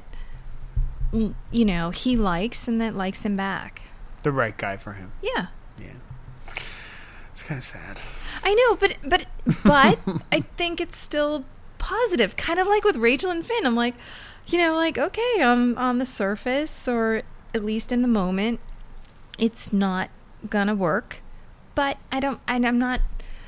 he likes and that likes him back. The right guy for him. Yeah. Yeah. It's kind of sad. I know, but I think it's still positive. Kind of like with Rachel and Finn. I'm like, okay, on the surface, or at least in the moment, it's not gonna work. But I'm not.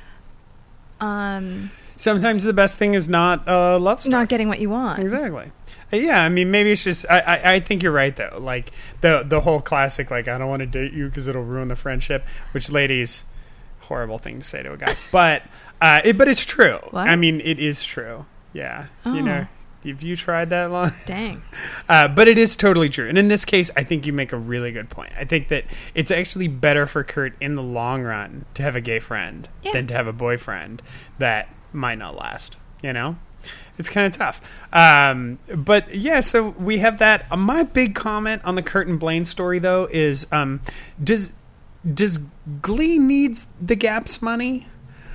Sometimes the best thing is not a love story. Not getting what you want. Exactly. Yeah, I mean, maybe it's just... I think you're right, though. Like, the whole classic, like, I don't want to date you because it'll ruin the friendship, which, ladies, horrible thing to say to a guy. But it's true. What? I mean, it is true. Yeah. Oh. Have you tried that line? Dang. But it is totally true. And in this case, I think you make a really good point. I think that it's actually better for Kurt in the long run to have a gay friend than to have a boyfriend that might not last, It's kind of tough. But yeah, so we have that. My big comment on the Kurt and Blaine story, though, is does Glee needs the Gap's money?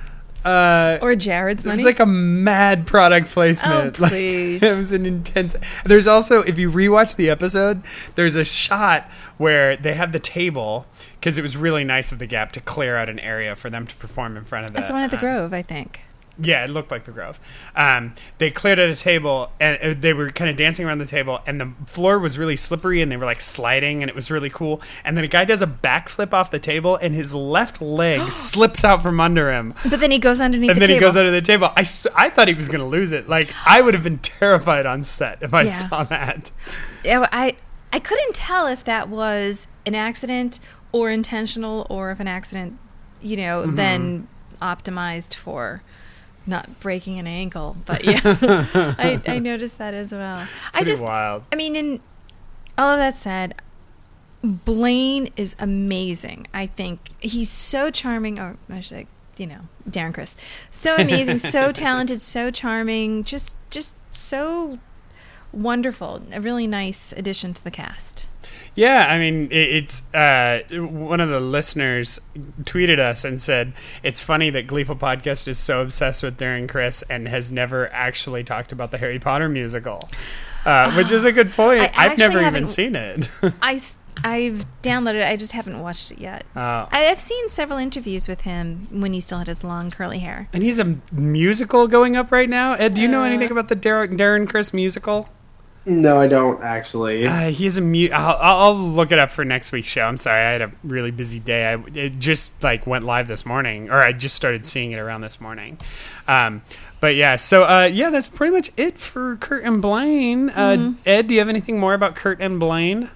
Or Jared's It money? was like a mad product placement. Oh, please. Like, it was an intense. There's also, if you rewatch the episode, there's a shot where they have the table, because it was really nice of the Gap to clear out an area for them to perform in front of the... It's the one at the Grove, I think. Yeah, it looked like the Grove. They cleared out a table, and they were kind of dancing around the table, and the floor was really slippery, and they were like sliding, and it was really cool. And then a guy does a backflip off the table, and his left leg slips out from under him. But then he goes underneath And the then table. he goes under the table. I thought he was going to lose it. Like, I would have been terrified on set if I saw that. Yeah, I couldn't tell if that was an accident or intentional, or if an accident, then optimized for not breaking an ankle. But yeah, I noticed that as well. Pretty wild. I mean, in all of that said, Blaine is amazing. I think he's so charming, or I should say, Darren Criss. So amazing, so talented, so charming, just so wonderful. A really nice addition to the cast. Yeah, I mean, it's one of the listeners tweeted us and said, it's funny that Gleeful Podcast is so obsessed with Darren Criss and has never actually talked about the Harry Potter musical, which is a good point. I've never even seen it. I've downloaded it. I just haven't watched it yet. I've seen several interviews with him when he still had his long curly hair. And he's a musical going up right now. Ed, do you know anything about the Darren Criss musical? No, I don't actually. He's a I'll look it up for next week's show. I'm sorry, I had a really busy day. It just went live this morning, or I just started seeing it around this morning. But yeah, so that's pretty much it for Kurt and Blaine. Ed, do you have anything more about Kurt and Blaine?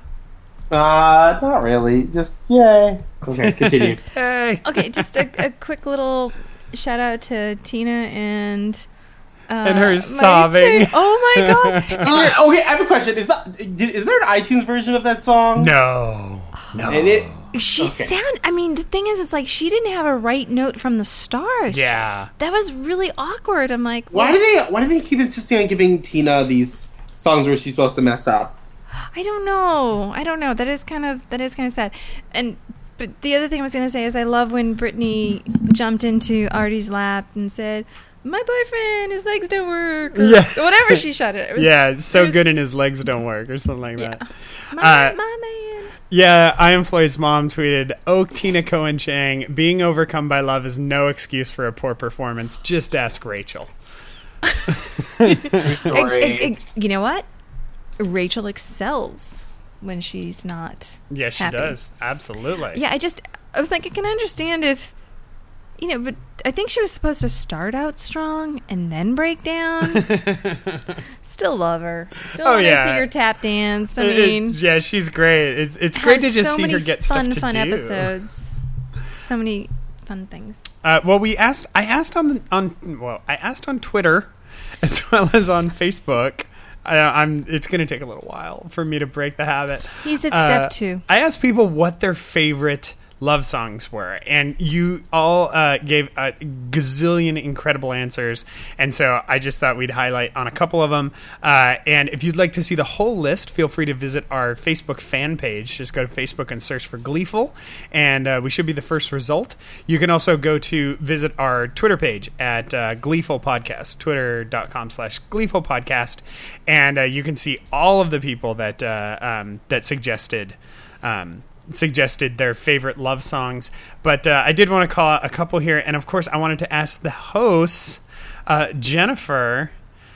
Not really. Just yay. Okay, continue. Hey. Okay, just a quick little shout out to Tina and her sobbing. Oh my god. Okay, I have a question. Is there an iTunes version of that song? No. And the thing is, it's like she didn't have a right note from the start. Yeah. That was really awkward. I'm like, why do they keep insisting on giving Tina these songs where she's supposed to mess up? I don't know. That is kind of sad. But the other thing I was going to say is I love when Brittany jumped into Artie's lap and said, "My boyfriend, his legs don't work," or whatever she shouted. Good and his legs don't work, or something like that. My man. Yeah, I Am Floyd's mom tweeted, "Oh, Tina Cohen Chang, being overcome by love is no excuse for a poor performance. Just ask Rachel." You know what? Rachel excels when she's not she happy. does. Absolutely. Yeah, I was like, I can understand if, but I think she was supposed to start out strong and then break down. Still love her. Still want to see her tap dance. I mean, she's great. It's great to just see her get stuff to fun do. Episodes. So many fun things. I asked on Twitter as well as on Facebook. It's going to take a little while for me to break the habit. He's at step 2. I asked people what their favorite love songs were, and you all gave a gazillion incredible answers, and so I just thought we'd highlight on a couple of them. And if you'd like to see the whole list, feel free to visit our Facebook fan page. Just go to Facebook and search for Gleeful, and we should be the first result. You can also go to visit our Twitter page at Gleeful Podcast, twitter.com/Gleeful Podcast, and you can see all of the people that that suggested their favorite love songs. But I did want to call out a couple here, and of course I wanted to ask the hosts, Jennifer,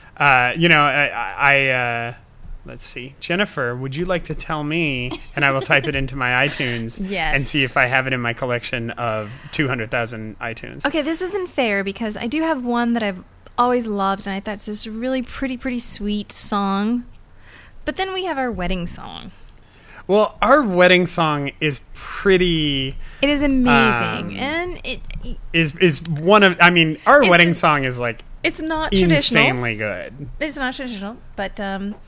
let's see, Jennifer, would you like to tell me, and I will type it into my iTunes and see if I have it in my collection of 200,000 iTunes. Okay, this isn't fair because I do have one that I've always loved, and I thought it's just a really pretty sweet song. But then we have our wedding song. Well, our wedding song is pretty... It is amazing. And it... Is one of... I mean, our wedding song is like... It's not insanely good. It's not traditional, but...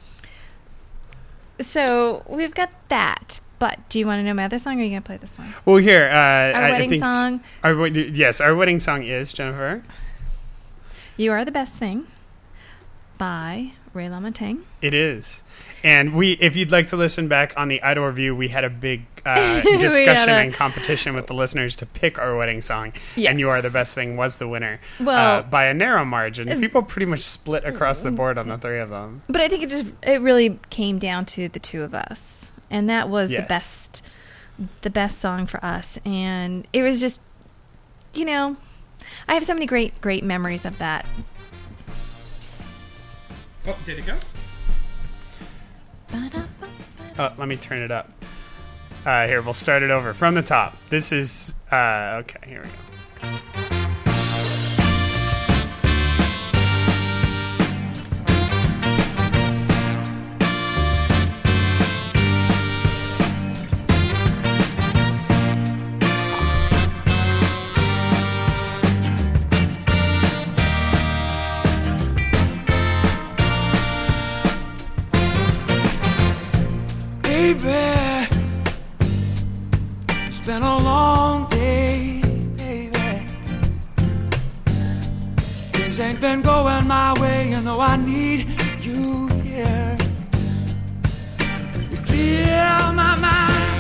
So, we've got that. But do you want to know my other song, or are you going to play this one? Well, here... our wedding song... Yes, our wedding song is, Jennifer... You Are the Best Thing by Ray LaMontagne. It is. And if you'd like to listen back on the Idol Review, we had a big discussion and competition with the listeners to pick our wedding song. Yes. And You Are the Best Thing was the winner by a narrow margin. People pretty much split across the board on the three of them. But I think it really came down to the two of us. And that was Yes. the best song for us. And it was just, I have so many great memories of that. Oh, did it go? Oh, let me turn it up. Here, we'll start it over from the top. This is, okay, here we go. Baby, it's been a long day, baby. Things ain't been going my way, I need you here. You clear my mind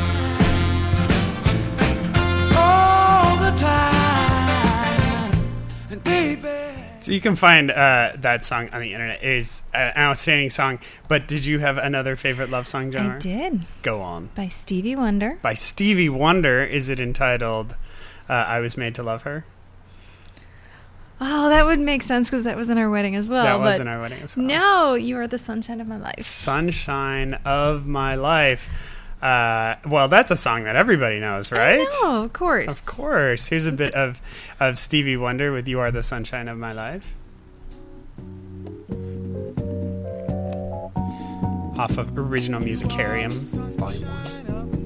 all the time, and baby. So you can find that song on the internet. It is an outstanding song. But did you have another favorite love song, Jennifer? I did. Go on. By Stevie Wonder. By Stevie Wonder. Is it entitled I Was Made to Love Her? Oh, that would make sense because that was in our wedding as well. That was in our wedding as well. No, You Are the Sunshine of My Life. Sunshine of My Life. Well, that's a song that everybody knows, right? I know, of course. Of course. Here's a bit of Stevie Wonder with You Are the Sunshine of My Life. Off of Original Musicarium, Volume 1.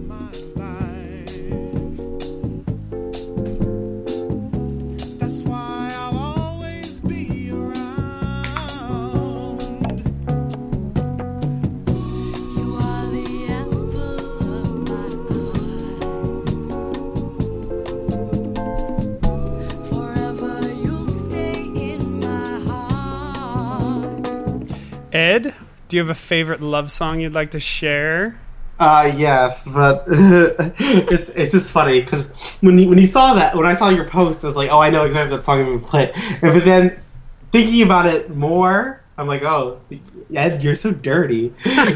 Ed, do you have a favorite love song you'd like to share? Yes, but it's just funny because when I saw your post, I was like, oh, I know exactly what song I'm going to play. But then thinking about it more, I'm like, oh, Ed, you're so dirty.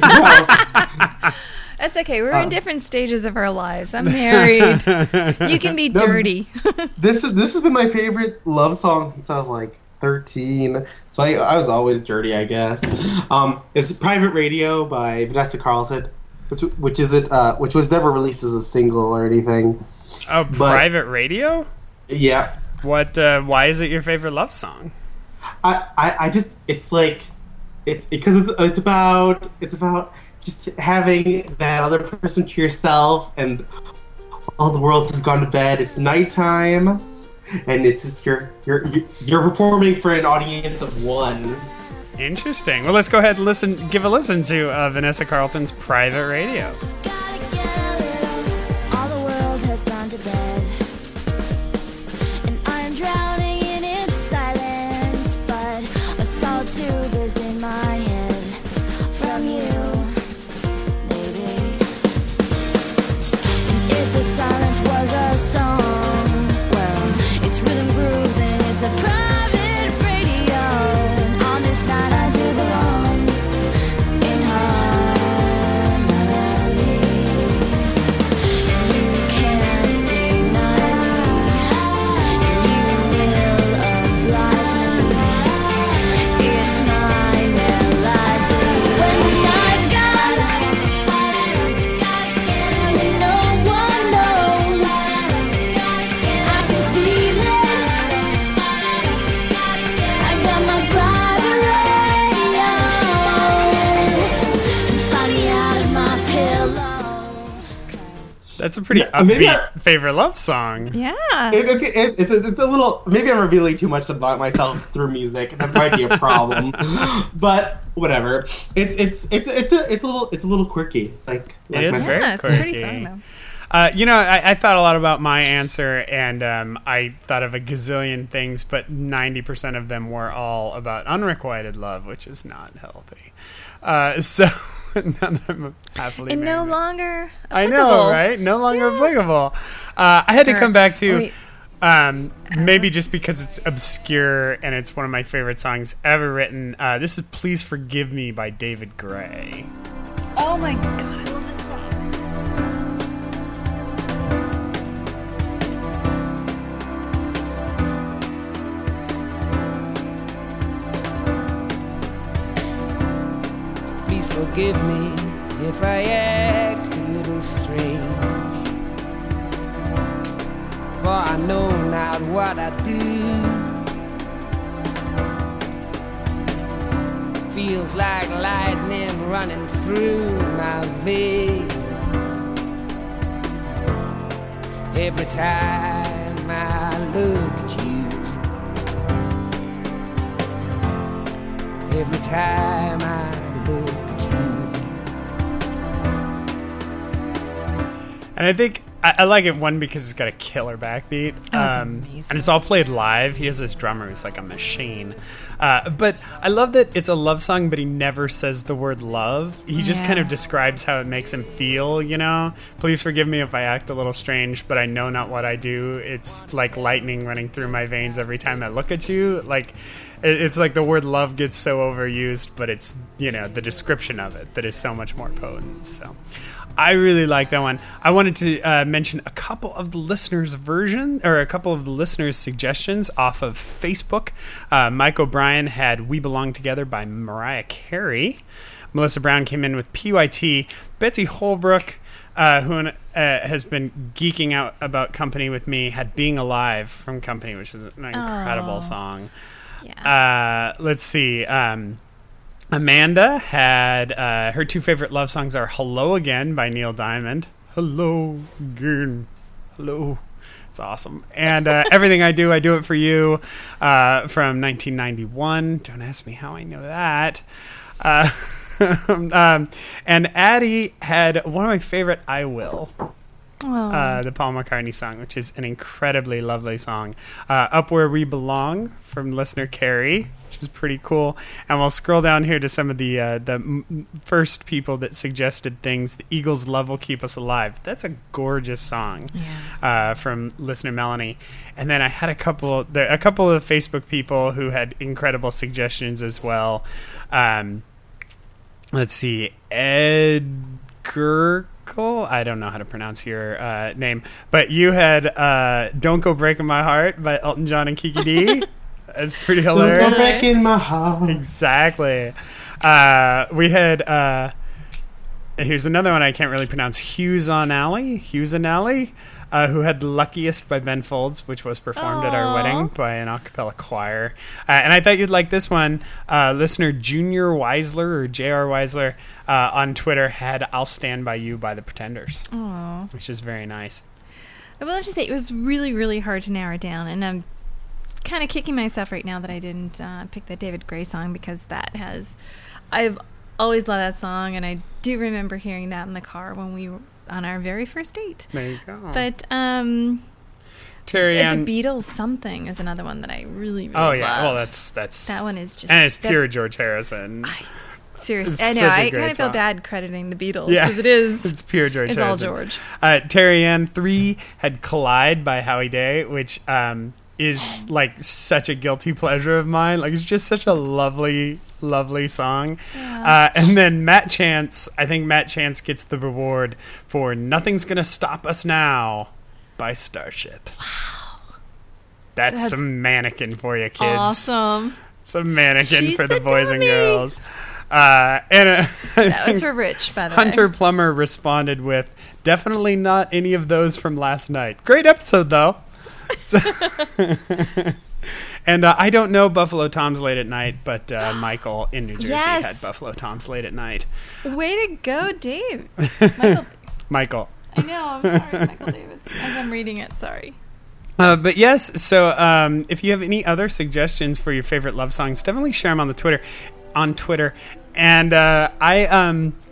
That's okay. We're in different stages of our lives. I'm married. You can be dirty. This has been my favorite love song since I was like 13, so I was always dirty, I guess. It's Private Radio by Vanessa Carlton, which was never released as a single or anything. Oh, Private Radio? Yeah. What? Why is it your favorite love song? I just it's because it's about just having that other person to yourself, and all the world has gone to bed. It's nighttime. And it's just you're performing for an audience of one. Interesting. Well, let's go ahead and give a listen to Vanessa Carlton's Private Radio. All the world has gone to bed, and I'm drowning in its silence. But a solitude lives in my head from you, baby. And if the silence was a song, rhythm grooves and it's a private radio. And on this night I do belong in harmony. And you can't deny me, and you will oblige me. It's my melody. When the night comes and no one knows, I can feel it. That's a pretty upbeat favorite love song. Yeah. It's a little. Maybe I'm revealing too much about myself through music. That might be a problem. But whatever. It's a little quirky. Like it is my very it's quirky. a pretty song though. I thought a lot about my answer, and I thought of a gazillion things, but 90% of them were all about unrequited love, which is not healthy. So none of them happily And no married. longer applicable. I know, right? No longer applicable. I had to come back to maybe just because it's obscure and it's one of my favorite songs ever written. This is "Please Forgive Me" by David Gray. Oh my god, I love this song. Please forgive me if I act a little strange, for I know not what I do. Feels like lightning running through my veins every time I look at you. Every time I look at you. And I think I like it, one, because it's got a killer backbeat. And it's all played live. He has this drummer who's like a machine. But I love that it's a love song, but he never says the word love. He just kind of describes how it makes him feel, you know? Please forgive me if I act a little strange, but I know not what I do. It's like lightning running through my veins every time I look at you. Like, it's like the word love gets so overused, but it's, you know, the description of it that is so much more potent. So I really like that one. I wanted to mention a couple of the listeners' suggestions off of Facebook. Mike O'Brien had "We Belong Together" by Mariah Carey. Melissa Brown came in with "PYT." Betsy Holbrook, who has been geeking out about Company with me, had "Being Alive" from Company, which is an incredible song. Yeah. Let's see. Amanda had her two favorite love songs are "Hello Again" by Neil Diamond. Hello again. Hello. It's awesome. And "Everything I Do It For You" from 1991. Don't ask me how I know that. And Addie had one of my favorite, "I Will." The Paul McCartney song, which is an incredibly lovely song. "Up Where We Belong" from listener Carrie, which is pretty cool. And we'll scroll down here to some of the first people that suggested things. "The Eagles' Love Will Keep Us Alive." That's a gorgeous song from listener Melanie. And then I had a couple of Facebook people who had incredible suggestions as well. Let's see, Edgar. I don't know how to pronounce your name, but you had "Don't Go Breaking My Heart" by Elton John and Kiki D. That's pretty hilarious. Don't go breaking my heart. Exactly. We had here's another one I can't really pronounce. Hughes and Alley, who had "Luckiest" by Ben Folds, which was performed at our wedding by an a cappella choir. And I thought you'd like this one. Listener Junior Weisler, or J.R. Weisler, on Twitter had "I'll Stand By You" by the Pretenders, which is very nice. I will have to say, it was really, really hard to narrow it down, and I'm kind of kicking myself right now that I didn't pick that David Gray song, because I've always loved that song, and I do remember hearing that in the car when we were on our very first date. There you go. But Terry Ann, the Beatles "Something" is another one that I really, really oh yeah, love. well that's that one is just, and it's pure George Harrison. Seriously, It's I know. such a I great kind of feel song. bad crediting the Beatles, Yeah, because it is. It's pure George It's all Harrison. George. Terry Ann 3 had "Collide" by Howie Day, which is like such a guilty pleasure of mine. Like, it's just such a lovely, lovely song. Yeah. And then Matt Chance, I think Matt Chance gets the reward for "Nothing's Gonna Stop Us Now" by Starship. Wow. That's some mannequin for you, kids. Awesome. Some mannequin She's for the the boys and dummy. girls. That was for Rich, by the Hunter way. Plummer responded with, "Definitely not any of those from last night." Great episode, though. So and I don't know Buffalo Tom's Late at Night, but Michael in New Jersey Yes. had Buffalo Tom's Late at Night. Way to go, Dave. Michael. I know, I'm sorry, Michael David. As I'm reading it, sorry. But yes, so if you have any other suggestions for your favorite love songs, definitely share them on Twitter. And I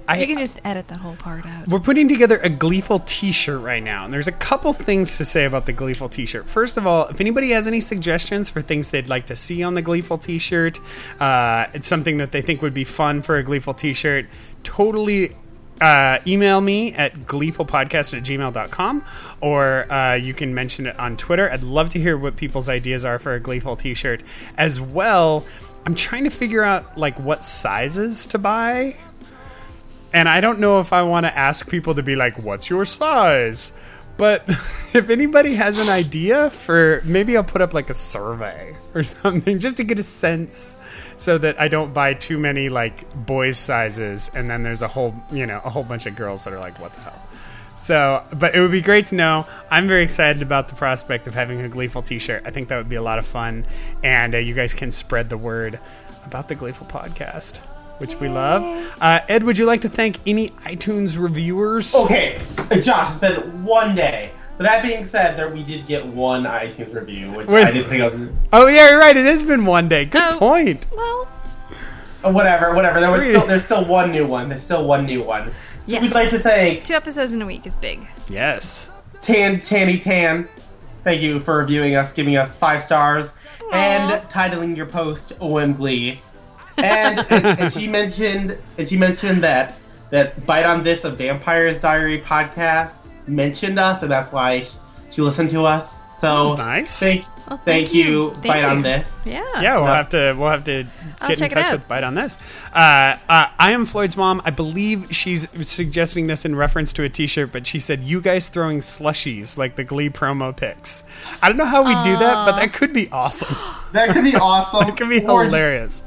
You can just edit that whole part out. We're putting together a Gleeful t-shirt right now, and there's a couple things to say about the Gleeful t-shirt. First of all, if anybody has any suggestions for things they'd like to see on the Gleeful t-shirt, it's something that they think would be fun for a Gleeful t-shirt, totally email me at gleefulpodcast@gmail.com, or you can mention it on Twitter. I'd love to hear what people's ideas are for a Gleeful t-shirt. As well, I'm trying to figure out like what sizes to buy. And I don't know if I want to ask people to be like, what's your size? But if anybody has an idea for, maybe I'll put up like a survey or something just to get a sense, so that I don't buy too many like boys sizes. And then there's a whole bunch of girls that are like, what the hell? So, but it would be great to know. I'm very excited about the prospect of having a Gleeful t-shirt. I think that would be a lot of fun. And you guys can spread the word about the Gleeful podcast, which we love. Ed, would you like to thank any iTunes reviewers? Okay, Josh, it's been one day. But that being said, we did get one iTunes review, which I didn't think I was... Oh, yeah, you're right. It has been one day. Good point. Well... Whatever. There's still one new one. So yes. we'd like to thank... 2 episodes in a week is big. Yes. Tammy Tan. Thank you for reviewing us, giving us 5 stars, and titling your post OM Glee. And she mentioned that Bite on This, a Vampire's Diary podcast, mentioned us, and that's why she listened to us. So nice. Thank you, Bite on This. Yeah. Yeah, we'll have to get in touch with Bite on This. I am Floyd's mom. I believe she's suggesting this in reference to a t-shirt, but she said, you guys throwing slushies like the Glee promo pics. I don't know how we do that, but that could be awesome. That could be awesome. It could be hilarious.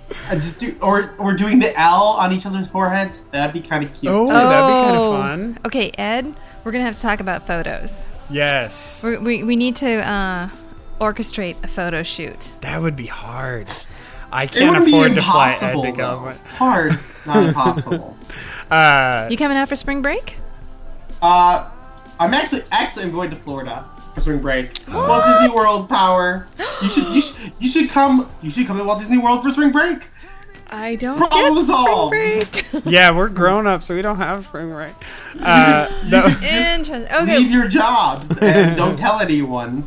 Or doing the L on each other's foreheads. That'd be kind of cute. Oh, that'd be kind of fun. Okay, Ed, we're gonna have to talk about photos. Yes. We need to orchestrate a photo shoot. That would be hard. I can't afford to fly Ed to California. Hard, not impossible. You coming out for spring break? I'm actually going to Florida for spring break. Walt Disney World power. You should come to Walt Disney World for spring break. I don't Problem get solved. spring break. Yeah, we're grown up, so we don't have spring break. Interesting. Okay. Leave your jobs and don't tell anyone.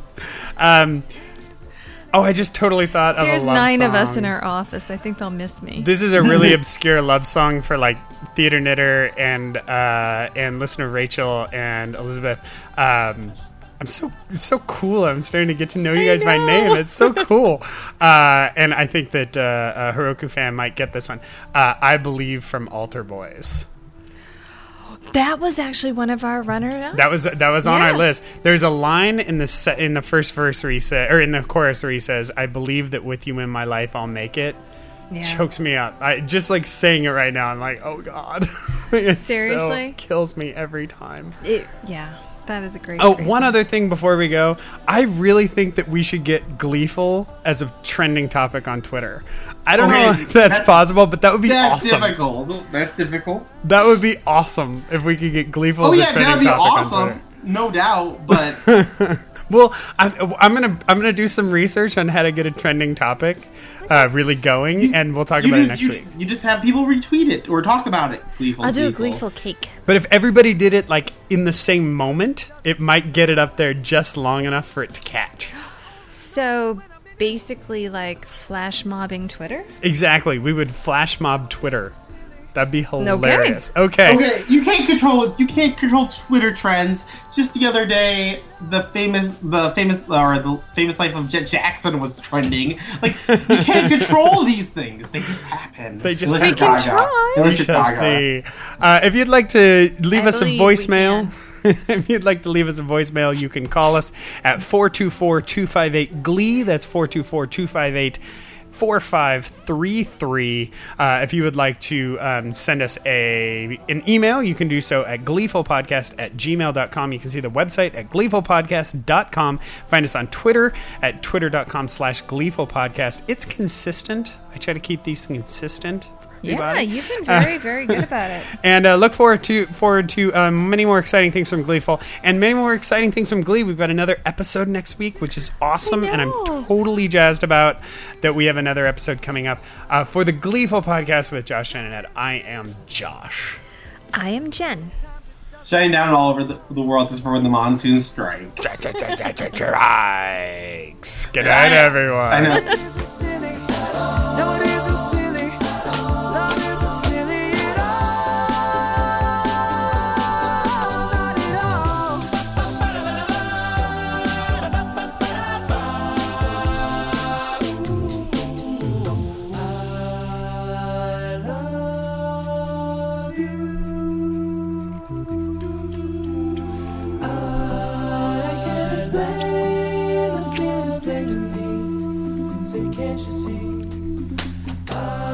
I just totally thought of a love song. There's 9 of us in our office. I think they'll miss me. This is a really obscure love song for like Theater Knitter and listener Rachel and Elizabeth. It's so cool. I'm starting to get to know you guys by name. It's so cool. And I think that Heroku fan might get this one. I Believe from Altar Boys. That was actually one of our runner-ups. That was on our list. There's a line in the first verse where he said, or in the chorus where he says, "I believe that with you in my life I'll make it." Yeah. Chokes me up. I just like saying it right now. I'm like, oh god, it seriously kills me every time. That is a great. One other thing before we go, I really think that we should get Gleeful as a trending topic on Twitter. I don't know if that's possible, but that would be awesome. That's difficult. That would be awesome if we could get Gleeful as a trending topic on Twitter. No doubt, but well, I'm gonna do some research on how to get a trending topic really going, and we'll talk about it next week. You just have people retweet it or talk about it. I'll do a Gleeful cake. But if everybody did it like in the same moment, it might get it up there just long enough for it to catch. So basically, like flash mobbing Twitter. Exactly, we would flash mob Twitter. That'd be hilarious. Okay. You can't control Twitter trends. Just the other day, the famous life of Jet Jackson was trending. Like, you can't control these things. They just happen. They can try. We shall see. If you'd like to leave us a voicemail. If you'd like to leave us a voicemail, you can call us at 424-258-GLEE. That's 424-258-4533. If you would like to send us an email, you can do so at gleefulpodcast@gmail.com. You can see the website at gleefulpodcast.com. Find us on Twitter at twitter.com/gleefulpodcast. It's consistent. I try to keep these things consistent for Yeah, you've been very, very good about it. And look forward to many more exciting things from Gleeful and many more exciting things from Glee. We've got another episode next week, which is awesome, and I'm totally jazzed about that. We have another episode coming up for the Gleeful podcast with Josh and Ed. I am Josh. I am Jen. Shining down all over the world is for when the monsoon strikes. Strikes. Good night, everyone. I know. No, it isn't silly. Love isn't silly at all. Not at all. I love you. I can't explain the feelings plain to me. So can't you see?